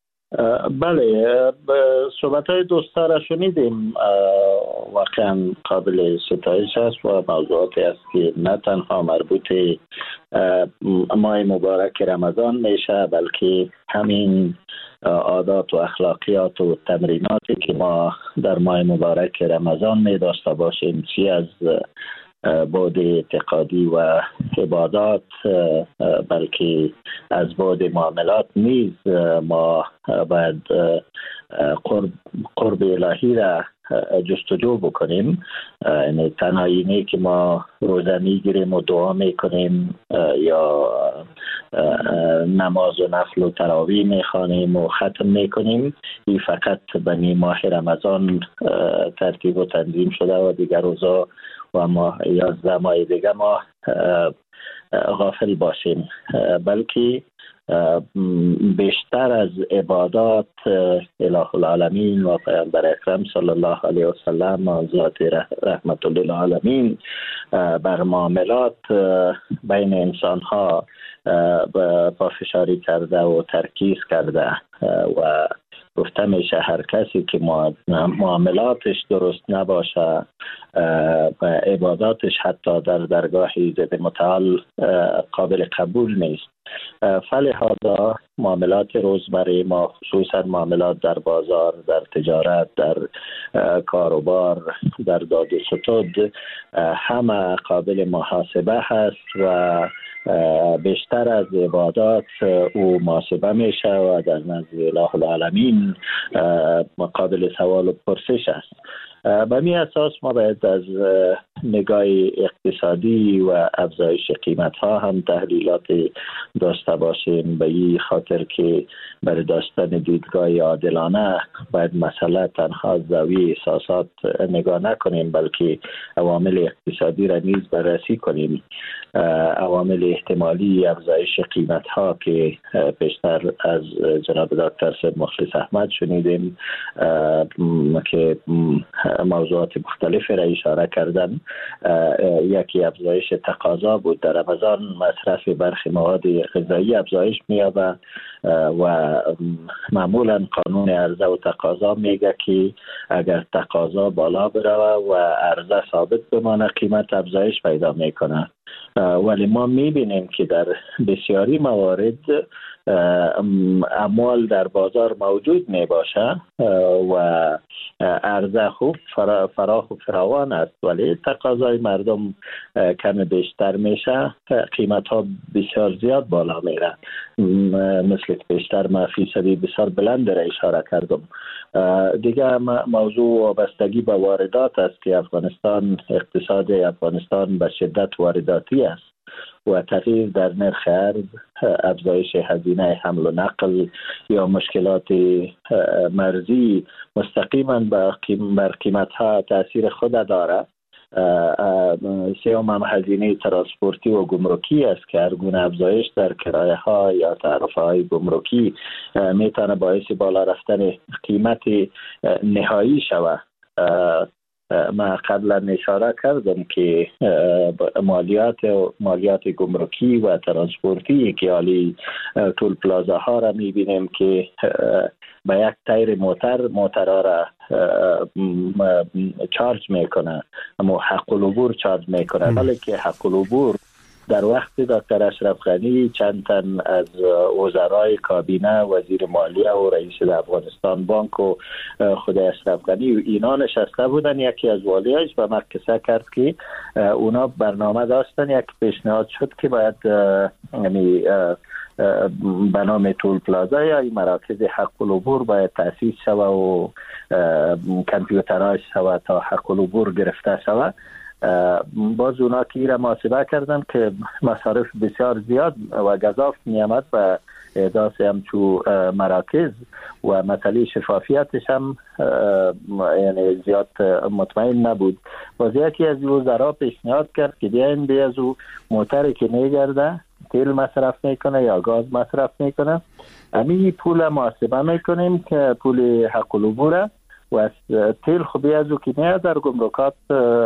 Speaker 9: بله، صحبت های دوستا را شنیدیم، واقعا قابل ستایش است و موضوعاتی است که نه تنها مربوط ماه مبارک رمضان میشه، بلکه همین عادات و اخلاقیات و تمریناتی که ما در ماه مبارک رمضان می داشته باشیم، چی از بعد اعتقادی و عبادات بلکه از بعد معاملات نیز ما باید قرب, قرب الهی را جستجو بکنیم. یعنی تنها اینه که ما روزه میگیریم و دعا میکنیم یا نماز و نفل و تراویح میخوانیم و ختم میکنیم، این فقط به ماه رمضان ترتیب و تنظیم شده و دیگر روزا و ما یازده ماه دیگه ما غافل باشیم، بلکه بیشتر از عبادات اله العالمین و پیامبر اکرم صلی الله علیه و سلم و ذات رحمت للعالمین بر معاملات بین انسان ها پافشاری کرده و ترکیز کرده و گفته میشه هر کسی که معاملاتش درست نباشه و عباداتش حتی در درگاه ایزد متعال قابل قبول نیست. فلهذا معاملات روزمره ما، خصوصا معاملات در بازار، در تجارت، در کاروبار، در داد و ستد، همه قابل محاسبه هست و بیشتر از عبادات او محاسبه میشه و در نزد اله العالمین قابل سوال و پرسش است. به می اساس ما باید از نگاه اقتصادی و افزایش قیمت ها هم تحلیلات داشته باشیم، به این خاطر که برای داشتن دیدگاه عادلانه باید مسئله تنها زاویه احساسات نگاه نکنیم، بلکه عوامل اقتصادی را نیز بررسی کنیم. عوامل احتمالی افزایش قیمت ها که پیشتر از جناب دکتر سید مخلص احمد شنیدیم که موضوعات مختلفی را اشاره کردن. یکی افزایش تقاضا بود. در رمضان مصرف برخی مواد غذایی افزایش می‌یابد و معمولا قانون عرضه و تقاضا میگه که اگر تقاضا بالا بروه و عرضه ثابت بمانه قیمت افزایش پیدا میکنه. ولی ما میبینیم که در بسیاری موارد اموال در بازار موجود می باشه و عرضه خوب فراخ و فراوان است، ولی تقاضای مردم کم بیشتر میشه، قیمت ها بسیار زیاد بالا میره. مثل که بیشتر ما فیصدی بسیار بلند را اشاره کردم. دیگه موضوع وابستگی به واردات است که افغانستان، اقتصاد افغانستان به شدت وارداتی است و تغییر در نرخ ارز، افزایش هزینه حمل و نقل یا مشکلات مرزی مستقیما بر قیمت ها تاثیر خود دارد. سیوم هم هزینه ترانسپورتی و گمرکی است که هر گونه افزایش در کرایه ها یا تعرفه های گمرکی میتونه باعث بالا رفتن قیمت نهایی شود. ما قبلا اشاره کردم که مالیات مالیات گمرکی و ترانسپورتی که حالی تول پلازا ها را میبینیم که به یک تایر موتر موترها را چارج میکنه، اما حق العبور چارج میکنه، ولی که حق العبور در وقت دکتر اشرف غنی چند تن از وزرای کابینه، وزیر مالیه و رئیس افغانستان بانک و خود اشرف غنی و اینا نشسته بودن، یکی از والیاش به ما قصه کرد که اونا برنامه داشتن، یک پیشنهاد شد که باید یعنی به نام تول پلازا یا مراکز حق العبور باید تأسیس شود و کامپیوتراش شود تا حق العبور گرفته شود. باز اونا که را محاسبه کردن که مصارف بسیار زیاد و گزاف میامد و احداث همچو مراکز و مسئله شفافیتش هم یعنی زیاد مطمئن نبود. باز یکی از وزرا پیشنهاد کرد که بیاین بیاز او موتری که میگرده تیل مصرف میکنه یا گاز مصرف میکنه، همین پول محاسبه میکنیم که پول حق العبوره و تیل خوبی از او که میاد در گمرکات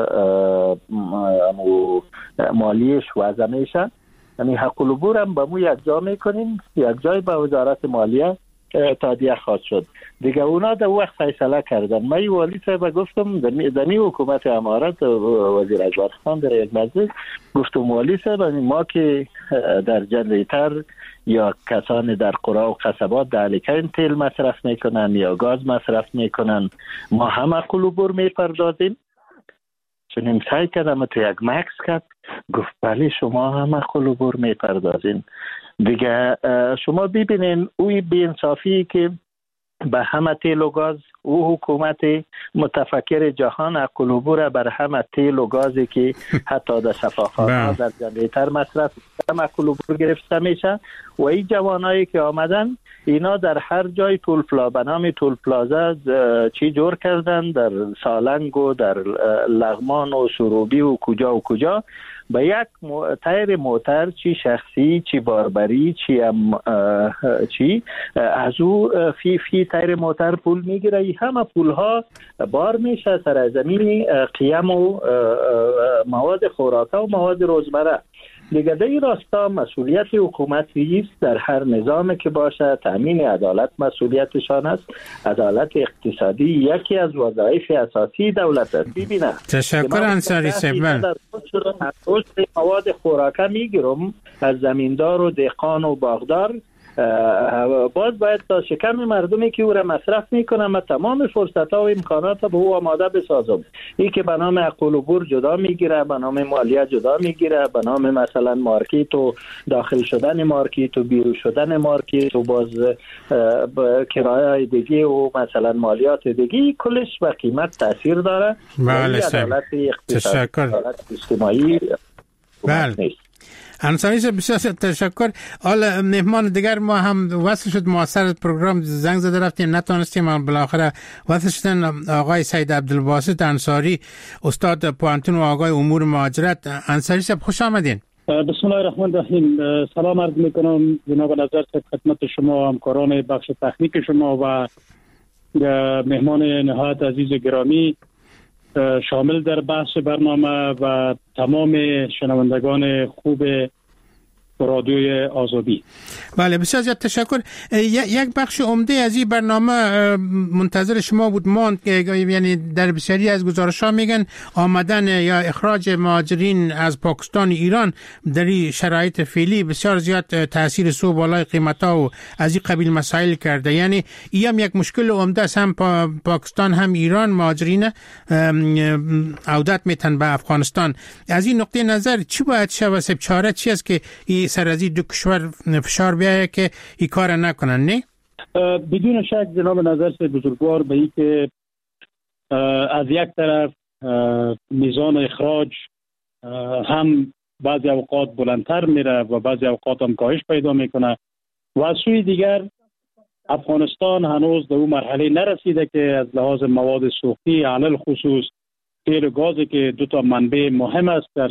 Speaker 9: مالیش وضع میشه، یعنی حق العبور هم با مو یک جا میکنیم، یک جای به وزارت مالیه تادیه خواهد شد دیگه. اونا در وقت فیصله کردن. من والی صاحب گفتم دمی حکومت امارات وزیر اجواد خان در یک مجلس گفتم والی صاحب ما که در جنریتر یا کسان در قرا و قصبات در علیکین تیل مصرف میکنن یا گاز مصرف میکنن، ما هم حق العبور میپردازیم. چون سعی کردم تو یک مکس کرد، گفت بله شما هم حق العبور میپردازین دیگه. شما ببینین اوی بی‌انصافی که به همه تیل و گاز او حکومت متفکر جهان حق العبور بر همه تیل و گازی که حتی در شفاخانه در جنریتر مصرف هم حق العبور گرفته میشه و این جوانایی که آمدن اینا در هر جای تول پلا به نام تول پلازا چی جور کردن، در سالنگ و در لغمان و سروبی و کجا و کجا به یک تایر موتر چی شخصی چی باربری چی هم چی از او فی فی تایر موتر پول میگیره. همه پول ها بار میشه سر زمین قیم و مواد خوراکه و مواد روزمره دیگه. در این راستا مسئولیت حکومتی است در هر نظام که باشه، تامین عدالت مسئولیتشان است. عدالت اقتصادی یکی از وظایف اساسی دولت است. ببینه
Speaker 8: تشکر انصاری صاحب.
Speaker 9: مواد خوراکه میگیرم از زمیندار و دهقان و باغدار، باز باید تا شکم مردمی که او را مصرف میکنم و تمام فرصت ها و امکانات به او آماده بسازم. این که به نام حق العبور جدا میگیره، به نام مالیه جدا میگیره، به نام مثلا مارکت و داخل شدن مارکت و بیرون شدن مارکت و باز کرایه دیگه و مثلا مالیات دیگه، کلش به قیمت تاثیر داره.
Speaker 8: بله
Speaker 9: عدالت اقتصادی، عدالت اجتماعی
Speaker 8: بله. انصاری صاحب بسیار تشکر. حالا مهمان دیگر ما هم وصل شد، موثر پروگرام زنگ زده رفتیم نتونستیم، اما بالاخره وصل شدن آقای سید عبدالباسط انصاری، استاد پوانتون و آقای امور مهاجرت. انصاری صاحب خوش آمدین.
Speaker 15: بسم الله الرحمن الرحیم. سلام عرض میکنم جناب نظر صاحب خدمت شما، همکاران بخش تکنیک شما و مهمان نهایت عزیز گرامی. شامل در بحث برنامه و تمام شنوندگان خوب رادیوی آزادی.
Speaker 8: بله بسیار زیاد تشکر. یک بخش عمده از این برنامه منتظر شما بود ماند که یعنی در بسیاری از گزارش‌ها میگن آمدن یا اخراج مهاجرین از پاکستان ایران در این شرایط فعلی بسیار زیاد تاثیر سو بالای قیمتا و از این قبیل مسائل کرده. یعنی این هم یک مشکل عمده است، هم پا پاکستان هم ایران مهاجرین عودت میتن به افغانستان. از این نقطه نظر چی باید شود؟ سب چاره چی است که سر از این دو کشور فشار بیایه که این کار نکنن؟ نه
Speaker 15: بدون شک جناب نظر سے بزرگوار به این که از یک طرف میزان اخراج هم بعضی اوقات بلندتر میره و بعضی اوقات هم کاهش پیدا میکنه و از سوی دیگر افغانستان هنوز در اون مرحله نرسیده که از لحاظ مواد سوختی علل خصوص تیل و گازی که دو تا منبع مهم است در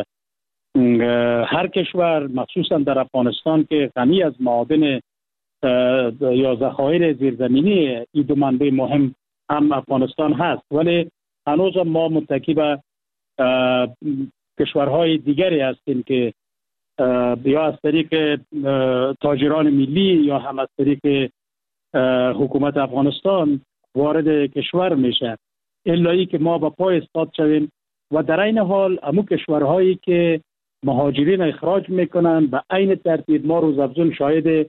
Speaker 15: هر کشور، مخصوصا در افغانستان که غنی از معادن یا ذخایر زیرزمینی، این دو منبع مهم هم افغانستان هست، ولی هنوز ما متکی به کشورهای دیگری هستیم که یا از طریق تاجران ملی یا هم از طریق حکومت افغانستان وارد کشور میشه، الا که ما با پای استاد شویم و در این حال همو کشورهایی که مهاجرین اخراج میکنن به عین ترتیب ما روز افزون شاهد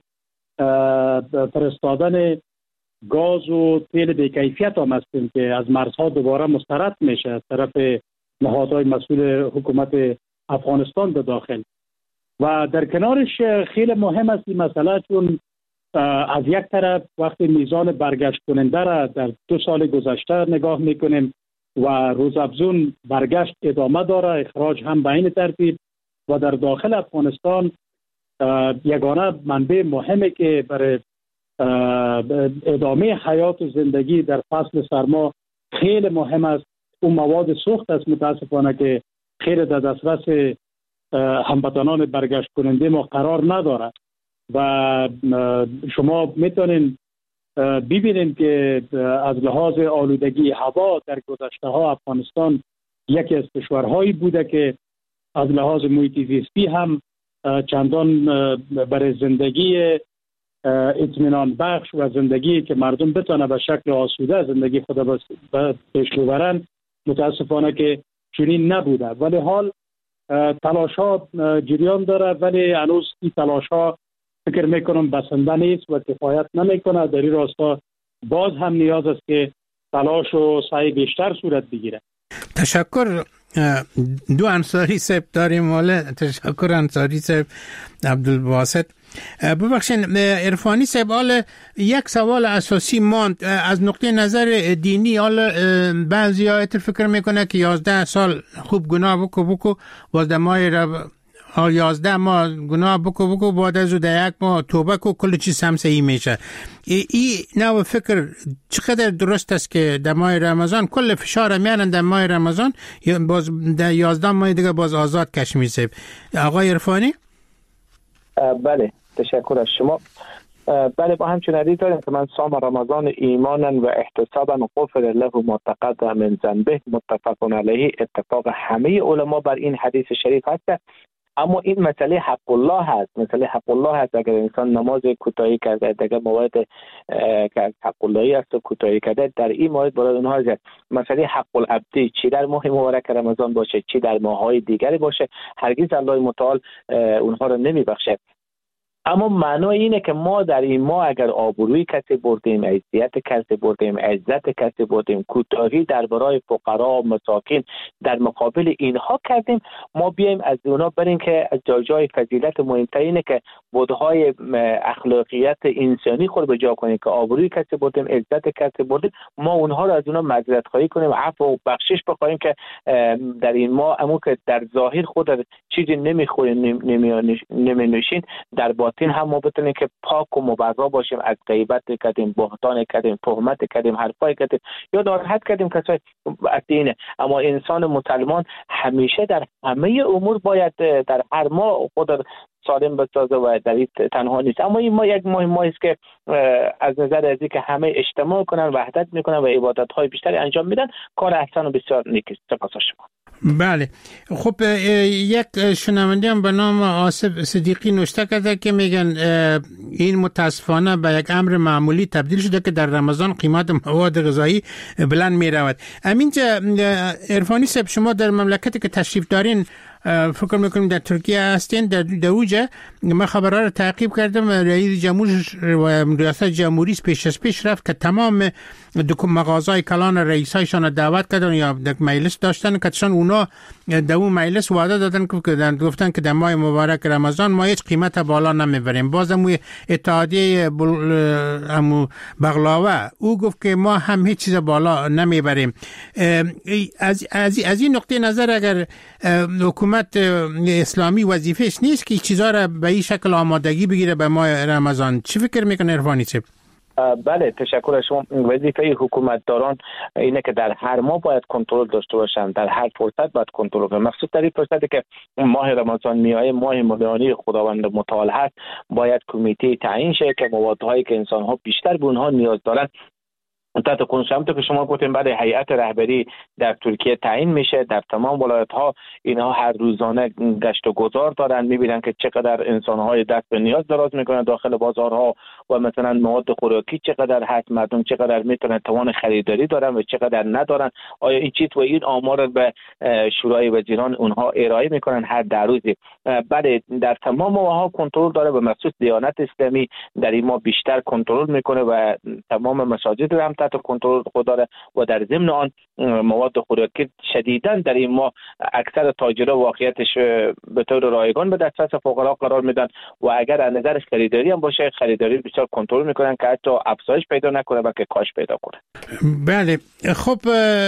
Speaker 15: فرستادن گاز و تیل بی‌کیفیت هم هستیم که از مرزها دوباره مسترد میشه از طرف نهادهای مسئول حکومت افغانستان به داخل. و در کنارش خیلی مهم است این مسئله، چون از یک طرف وقتی میزان برگشت کننده را در دو سال گذشته نگاه میکنیم و روز افزون برگشت ادامه داره، اخراج هم به این ترتیب و در داخل افغانستان یگانه منبع مهمه که برای ادامه حیات و زندگی در فصل سرما خیلی مهم است اون مواد سوخت است، متاسفانه که خیلی در دسترس هموطنان برگشت کننده ما قرار نداره و شما میتونین ببینید که از لحاظ آلودگی هوا در گذشته ها افغانستان یکی از کشورهایی بوده که از لحاظ محیط زیستی هم چندان برای زندگی اطمینان بخش و زندگی که مردم بتونه به شکل آسوده زندگی خود پیش ببرن متاسفانه که چنین نبوده. ولی حال تلاش ها جریان داره، ولی هنوز این تلاش ها فکر میکنم بسنده نیست و کفایت نمیکنه. در این راستا باز هم نیاز است که تلاش و سعی بیشتر صورت بگیره.
Speaker 8: تشکر. دو انصاری صاحب داریم. والا تشکر انصاری صاحب، عبدالباسط. ببخشید عرفانی صاحب، حالا یک سوال اساسی ماند از نقطه نظر دینی. حالا بعضی ها فکر میکنه که یازده سال خوب گناه بکو بکو باز دمای رب یازده ماه گناه بکو بکو بعد از ده یک ماه توبه کو کل چیز هم صحیح میشه. این نوع فکر چقدر درست است که در ماه رمضان کل فشار میانن در ماه رمضان، باز در یازده ماه دیگه باز آزاد کشمیر صاحب؟ آقای عرفانی؟
Speaker 12: بله تشکر از شما. بله با همچون حدیث داریم که من صام رمضان ایمانا و احتسابا غفر له ما تقدم من ذنبه متفق علیه. اتفاق همه علما بر این حدیث شریف هست. اما این مسئله حق الله هست، مسئله حق الله هست. اگر انسان نماز کوتاهی کرده دیگه موارد که حق اللهی است و کوتاهی کرده، در این مورد برای اونها است مسئله حق العبدی، چی در ماه مبارک رمضان باشه چی در ماه‌های دیگری باشه، هرگز الله متعال اونها رو نمیبخشه. اما معنای اینه که ما در این ماه اگر آبروی کسی بردیم، عزت کسی بردیم، عزت کسی بردیم، کوتاهی در برای فقرا و مساکین در مقابل اینها کردیم، ما بیایم از اونها بریم که از جای جای فضیلت مهمتر اینه که بودهای اخلاقیت انسانی خود به جا کنیم که آبروی کسی بردیم، عزت کسی بردیم، ما اونها رو از اونها معذرت خواهی کنیم، عفو و بخشش بخوایم که در این ماه امو که در ظاهر خود چیزی نمیخوریم نمی نوشین، در باطن پوتین هم ما بتونیم که پاک و مبرا باشیم از غیبت کردیم، بهتان کردیم، تهمت کردیم، حرفای کردیم یا ناراحت کردیم کسای از دینه. اما انسان مسلمان همیشه در همه امور باید در هر ما خود سالم بسازه و در این تنها نیست. اما این ما یک مهم است که از نظر از که همه اجتماع کنن، وحدت میکنن و عبادت های بیشتری انجام میدن، کار احسن و بسیار نیک است. سپاس شما.
Speaker 8: بله خب یک شنونده هم به نام آصف صدیقی نوشته کرده که میگن این متاسفانه به یک امر معمولی تبدیل شده که در رمضان قیمت مواد غذایی بلند میرود. همینجا عرفانی صاحب شما در مملکتی که تشریف دارین فکر میکنم در ترکیه هستین، در دوجه من خبرها رو تعقیب کردم، رئیس جمهور و ریاست جمهوری پیش از پیش رفت که تمام مغازهای کلان رئیسایشان دعوت کردن یا در مجلس داشتن که چون اونا در اون مجلس وعده دادن که گفتن که در ماه مبارک رمضان ما هیچ قیمت بالا نمیبریم. بازم اتحادیه امو بغلاوه او گفت که ما هم هیچ چیز بالا نمیبریم. از از از این نقطه نظر اگر حکومت اسلامی وظیفهش نیست که چیزا را به این شکل آمادگی بگیره به ماه رمضان، چی فکر میکنه عرفانی صاحب؟
Speaker 12: بله تشکر از شما. وظیفه حکومتداران اینه که در هر ماه باید کنترل داشته باشن، در هر فرصت باید کنترل کنن، مخصوص در این فرصتی که ماه رمضان میایه، ماه مبارک خداوند متعال هست، باید کمیته تعیین شه که موادهایی که انسان ها بیشتر به اونها نیاز دارن تحت کنسامت که شما گفتین بعد هیئت رهبری در ترکیه تعیین میشه. در تمام ولایت ها اینها هر روزانه گشت و گذار دارن، میبینن که چقدر انسان های دست به نیاز دراز میکنن داخل بازارها و مثلا مواد خوراکی چقدر هست، مردم چقدر میتونن توان خریداری دارن و چقدر ندارن. آیا این چیز و این آمار به شورای وزیران اونها ارائه میکنن هر در روزی. بعد در تمام ماها کنترل داره و مخصوص دیانت اسلامی در این ماه بیشتر کنترل میکنه و تمام مساجد هم تحت کنترل خود داره و در ضمن آن مواد خوراکی شدیداً در این ماه اکثر تاجرها واقعیتش به طور رایگان به دسترس فقرا قرار میدن و اگر از نظر خریداری هم باشه خریداری بسیار کنترل میکنن که حتی افزایش پیدا نکنه بلکه کاهش پیدا کنه.
Speaker 8: بله خب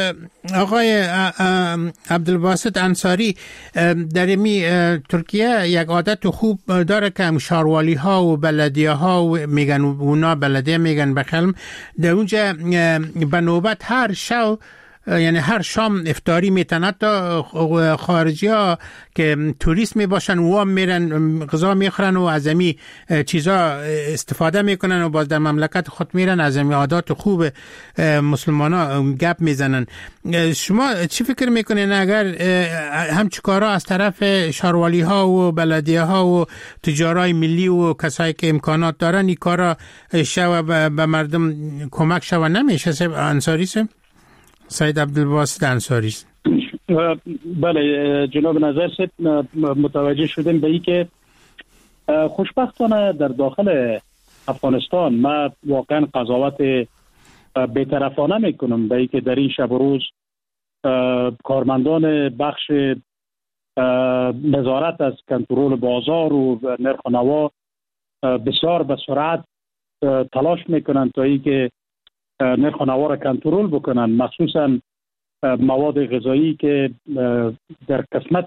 Speaker 8: آقای عبدالباسط انصاری، در می ترکیه یک عادت خوب داره که شاروالی ها و بلدیه ها و میگن اونا بلدیه میگن بخلم در اونجا به نوبت هر شو یعنی هر شام افطاری میتند تا خارجی ها که توریست می باشن و هم میرن غذا میخورن و از امی چیزا استفاده میکنن و باز در مملکت خود میرن از امی عادات خوب مسلمان ها گپ میزنن. شما چی فکر میکنین اگر همچه کارا از طرف شاروالی ها و بلدیه ها و تجارای ملی و کسایی که امکانات دارن این کارا شو به مردم کمک شو نمیشه؟ سب انصاری سب سید عبدالباسط انصاری.
Speaker 15: بله جناب نظر صاحب متوجه شدیم به این که خوشبختانه در داخل افغانستان ما واقعا قضاوت بی‌طرفانه میکنم به این که در این شب و روز کارمندان بخش نظارت از کنترل بازار و نرخ و نوا بسیار به سرعت تلاش میکنن تا این که نرخ و نوا را کنترل بکنن، مخصوصا مواد غذایی که در قسمت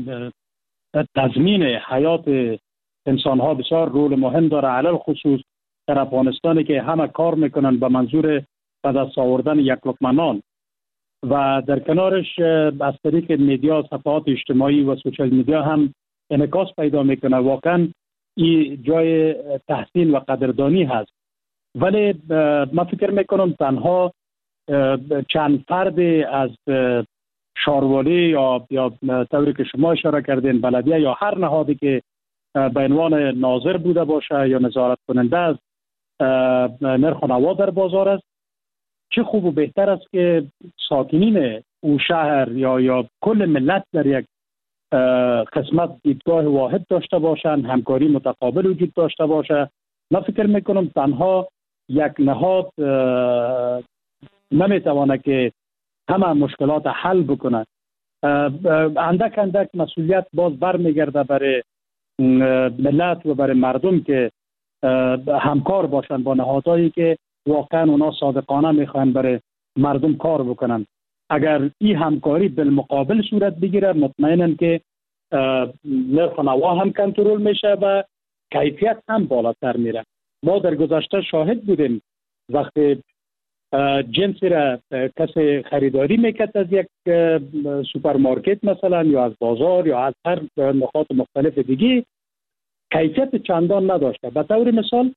Speaker 15: تضمین حیات انسان ها بسیار رول مهم داره، علل خصوص در افغانستانی که همه کار میکنن به منظور به دست آوردن یک لقمه نان و در کنارش از طریق میدیا، صفحات اجتماعی و سوشال میدیا هم انعکاس پیدا میکنه. واقعا این جای تحسین و قدردانی هست، ولی من فکر میکنم تنها چند فرد از شاروالی یا یا طوری که شما اشاره کردین بلدیه یا هر نهادی که به عنوان ناظر بوده باشه یا نظارت کننده از نرخ و نوا در بازار است، چه خوب و بهتر است که ساکنین او شهر یا یا کل ملت در یک قسمت دیدگاه واحد داشته باشند، همکاری متقابل وجود داشته باشه. من فکر میکنم تنها یک نهاد نمیتوانه که همه مشکلات حل بکنه. اندک اندک مسئولیت باز برمیگرده برای ملت و برای مردم که همکار باشن با نهادهایی که واقعا اونا صادقانه میخوان برای مردم کار بکنن. اگر این همکاری بالمقابل صورت بگیره مطمئنم که نرخ و نوا هم کنترل میشه و کیفیت هم بالاتر میره. ما در گذشته شاهد بودیم وقتی جنسی را کسی خریداری میکرد از یک سوپرمارکت مثلا یا از بازار یا از هر نقاط مختلف دیگه، کیفیت چندان نداشته. به طور مثال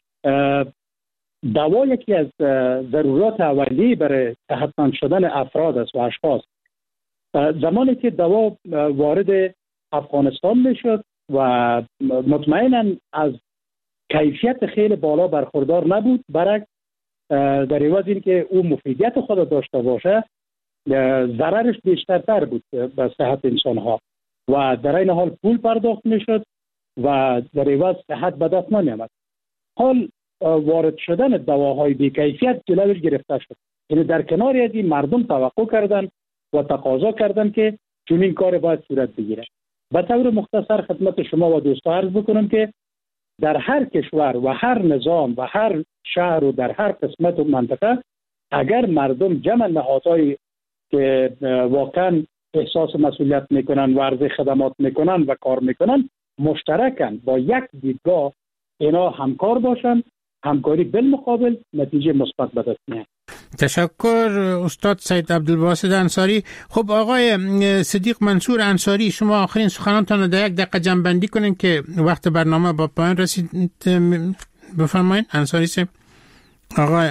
Speaker 15: دوا یکی از ضرورات اولیه برای صحتمند شدن افراد است و اشخاص. زمانی که دوا وارد افغانستان میشد و مطمئنا از کیفیت خیلی بالا برخوردار نبود، برعکس در عوض این که او مفیدیت خود داشته باشه ضررش بیشترتر بود به صحت انسان ها و در این حال پول پرداخت میشد و در عوض صحت به دست نمی آمد. حال وارد شدن دواهای بی کیفیت جلوش گرفته شد. یعنی در کنار از این مردم توقع کردن و تقاضا کردن که چون این کار باید صورت بگیره. به طور مختصر خدمت شما و دوستا عرض بکنم که در هر کشور و هر نظام و هر شهر و در هر قسمت و منطقه اگر مردم جمع نهادهایی که واقعا احساس مسئولیت میکنن و عرضه خدمات میکنن و کار میکنن مشترکن با یک دیدگاه اینا همکار باشن، همکاری بالمقابل نتیجه مثبت به دست میاد.
Speaker 8: تشکر استاد سید عبدالباسط انصاری. خب آقای صدیق منصور انصاری، شما آخرین سخنانتان رو در یک دقیقه جمع‌بندی کنین که وقت برنامه با پایان رسید. بفرمایید انصاری صاحب. آقای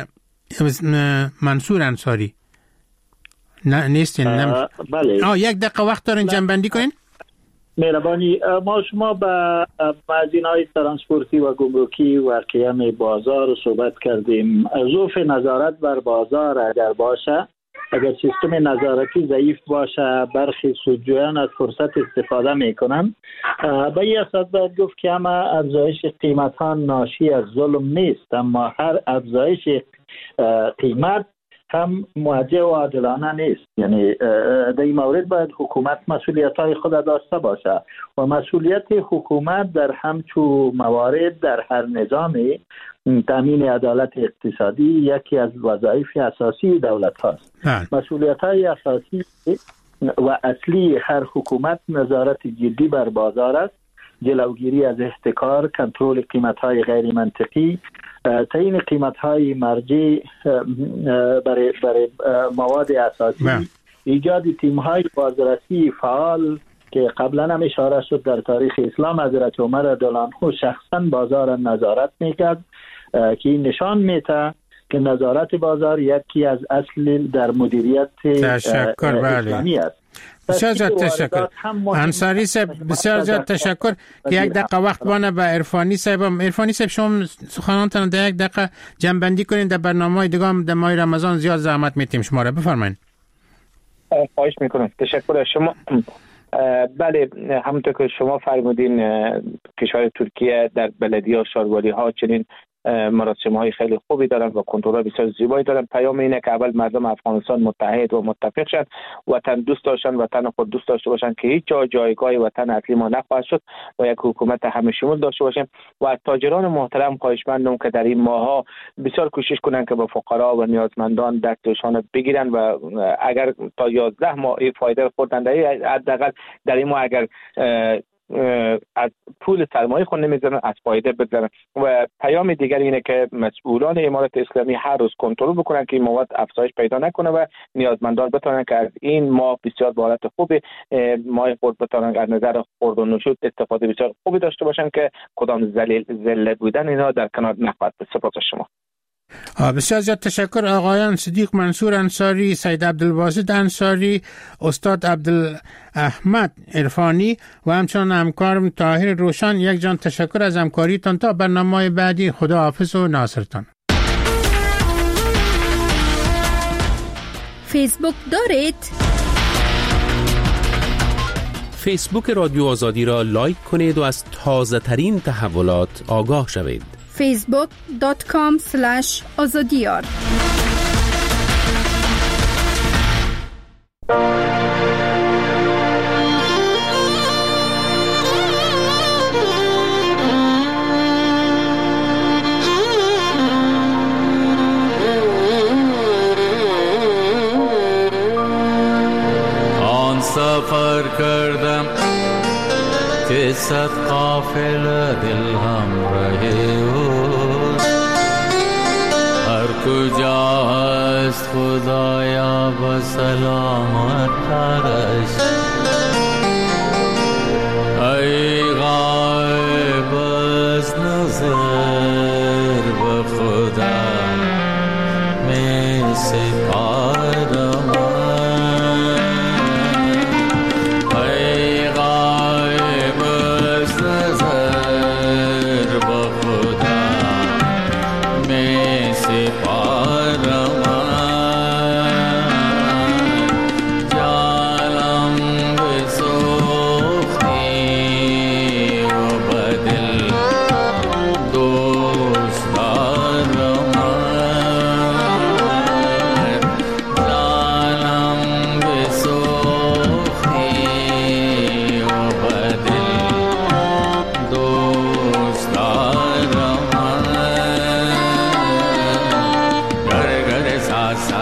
Speaker 8: منصور انصاری نه نیستین؟ نه
Speaker 9: بله.
Speaker 8: آه یک دقیقه وقت دارین جمع‌بندی کنین.
Speaker 9: مهربانی. ما شما به مزینه‌های ترانسپورتی و گمرکی و قیم بازار صحبت کردیم. ضعف نظارت بر بازار اگر باشه، اگر سیستم نظارتی ضعیف باشه، برخی سودجویان از فرصت استفاده میکنن. به این اساس باید گفت که همه افزایش قیمت ها ناشی از ظلم نیست، اما هر افزایش قیمت هم موجه و عادلانه نیست. یعنی در این مورد باید حکومت مسئولیت های خود داشته باشه و مسئولیت حکومت در همچون موارد در هر نظامی تامین عدالت اقتصادی یکی از وظایف اساسی دولت هاست. مسئولیت های اساسی و اصلی هر حکومت نظارت جدی بر بازار است، جلوگیری از احتکار، کنترل قیمت های غیر منطقی، تعیین قیمت های مرجع برای برای مواد اساسی، ایجاد تیم های بازرسی فعال که قبلا هم اشاره شد در تاریخ اسلام حضرت عمر رضی الله عنه شخصا بازار نظارت میکرد که این نشان میده که نظارت بازار یکی از اصل در مدیریت اسلامی است.
Speaker 8: بسیار زیاد تشکر انصاری صاحب، بسیار زیاد تشکر که یک دقیقه وقت بانه به عرفانی صاحب. عرفانی صاحب شما سخنانتان در یک دقیقه جمع‌بندی کنین. در برنامه‌های دیگه هم در ماه رمضان زیاد زحمت میتیم شما را. بفرمایید.
Speaker 12: خواهش میکنم. تشکر از شما. بله، همونطور که شما فرمودین کشور ترکیه در بلدیه و شاروالی ها چنین مراسم های خیلی خوبی دارن و کنترل بسیار زیبایی دارن. پیام اینه که اول مردم افغانستان متحد و متفق شد، وطن دوست داشتن، وطن خود دوست داشته باشن که هیچ جا جایگاه وطن اصلی ما نخواهد شد و یک حکومت همه شمول داشته باشیم. و از تاجران محترم خواهشمندم که در این ماها بسیار کوشش کنن که به فقرا و نیازمندان دستشان بگیرن و اگر تا یازده ماه فایده خوردن حداقل در این ماه اگر از پول سرمایه خود نمیزنن از فایده بزنن. و پیام دیگر اینه که مسئولان امارت اسلامی هر روز کنترل بکنن که این مواد افزایش پیدا نکنه و نیازمندان بتونن که از این ماه بسیار به حالت خوبی ماه خود بتونن از نظر خورد و نوشود استفاده بسیار خوبی داشته باشن که کدام ذلیل ذله بودن اینا در کنار نخواهد. سپاس شما.
Speaker 8: بسیار زیاد تشکر آقایان صدیق منصور انصاری، سید عبدالباسط انصاری، استاد عبدالاحمد عرفانی و همچنان همکارم طاهر روشن. یک جان تشکر از همکاریتان. تا برنامه بعدی خدا حافظ و ناصرتان.
Speaker 4: فیسبوک دارید؟
Speaker 16: فیسبوک رادیو آزادی را لایک کنید و از تازه ترین تحولات آگاه شوید.
Speaker 4: فیسبوک دات کام سلش آزادیار.
Speaker 17: آن سفر کردم که صد قافل دل همراه اوست. هر کجا هست خدایا به سلامت ترش. ای غایب از نظر به خدا می سپارم. ای غایب از نظر به خدا می سپارم. جانم بسوختی و بدل دوست دارم. جانم بسوختی و بدل دوست دارم. گر گر سا سا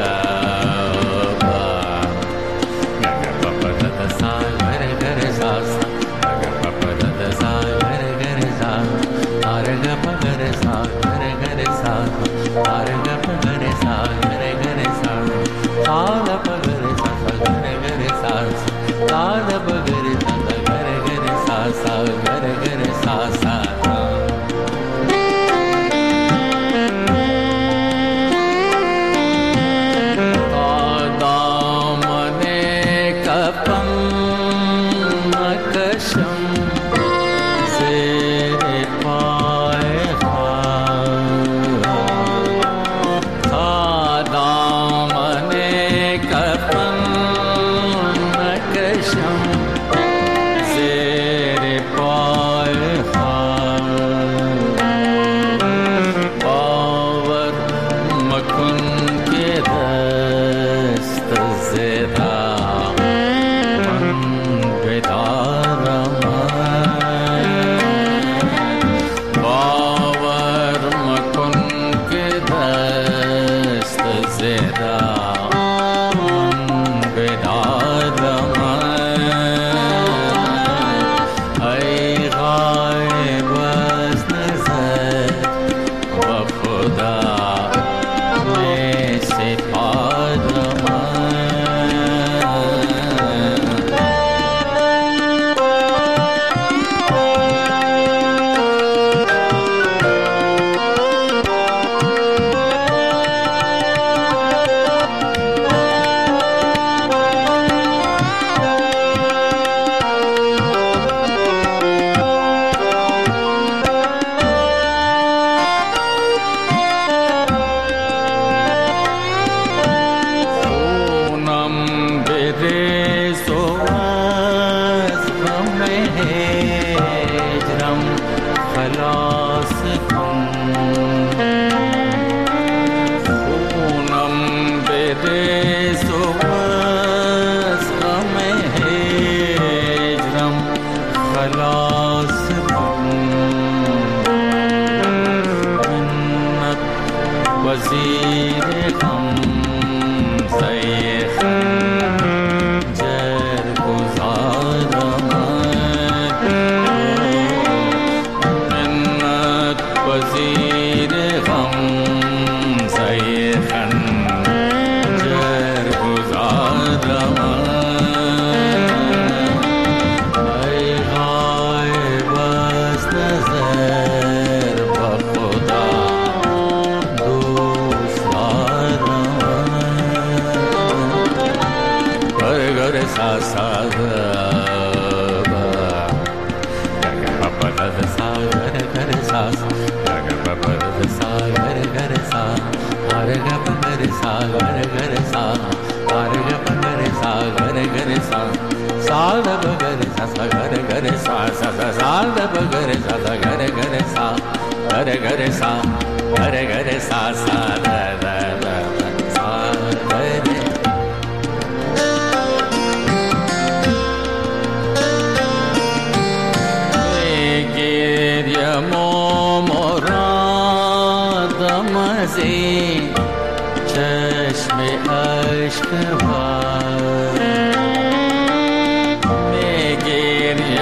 Speaker 17: چشم عشق من میگیر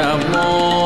Speaker 17: شب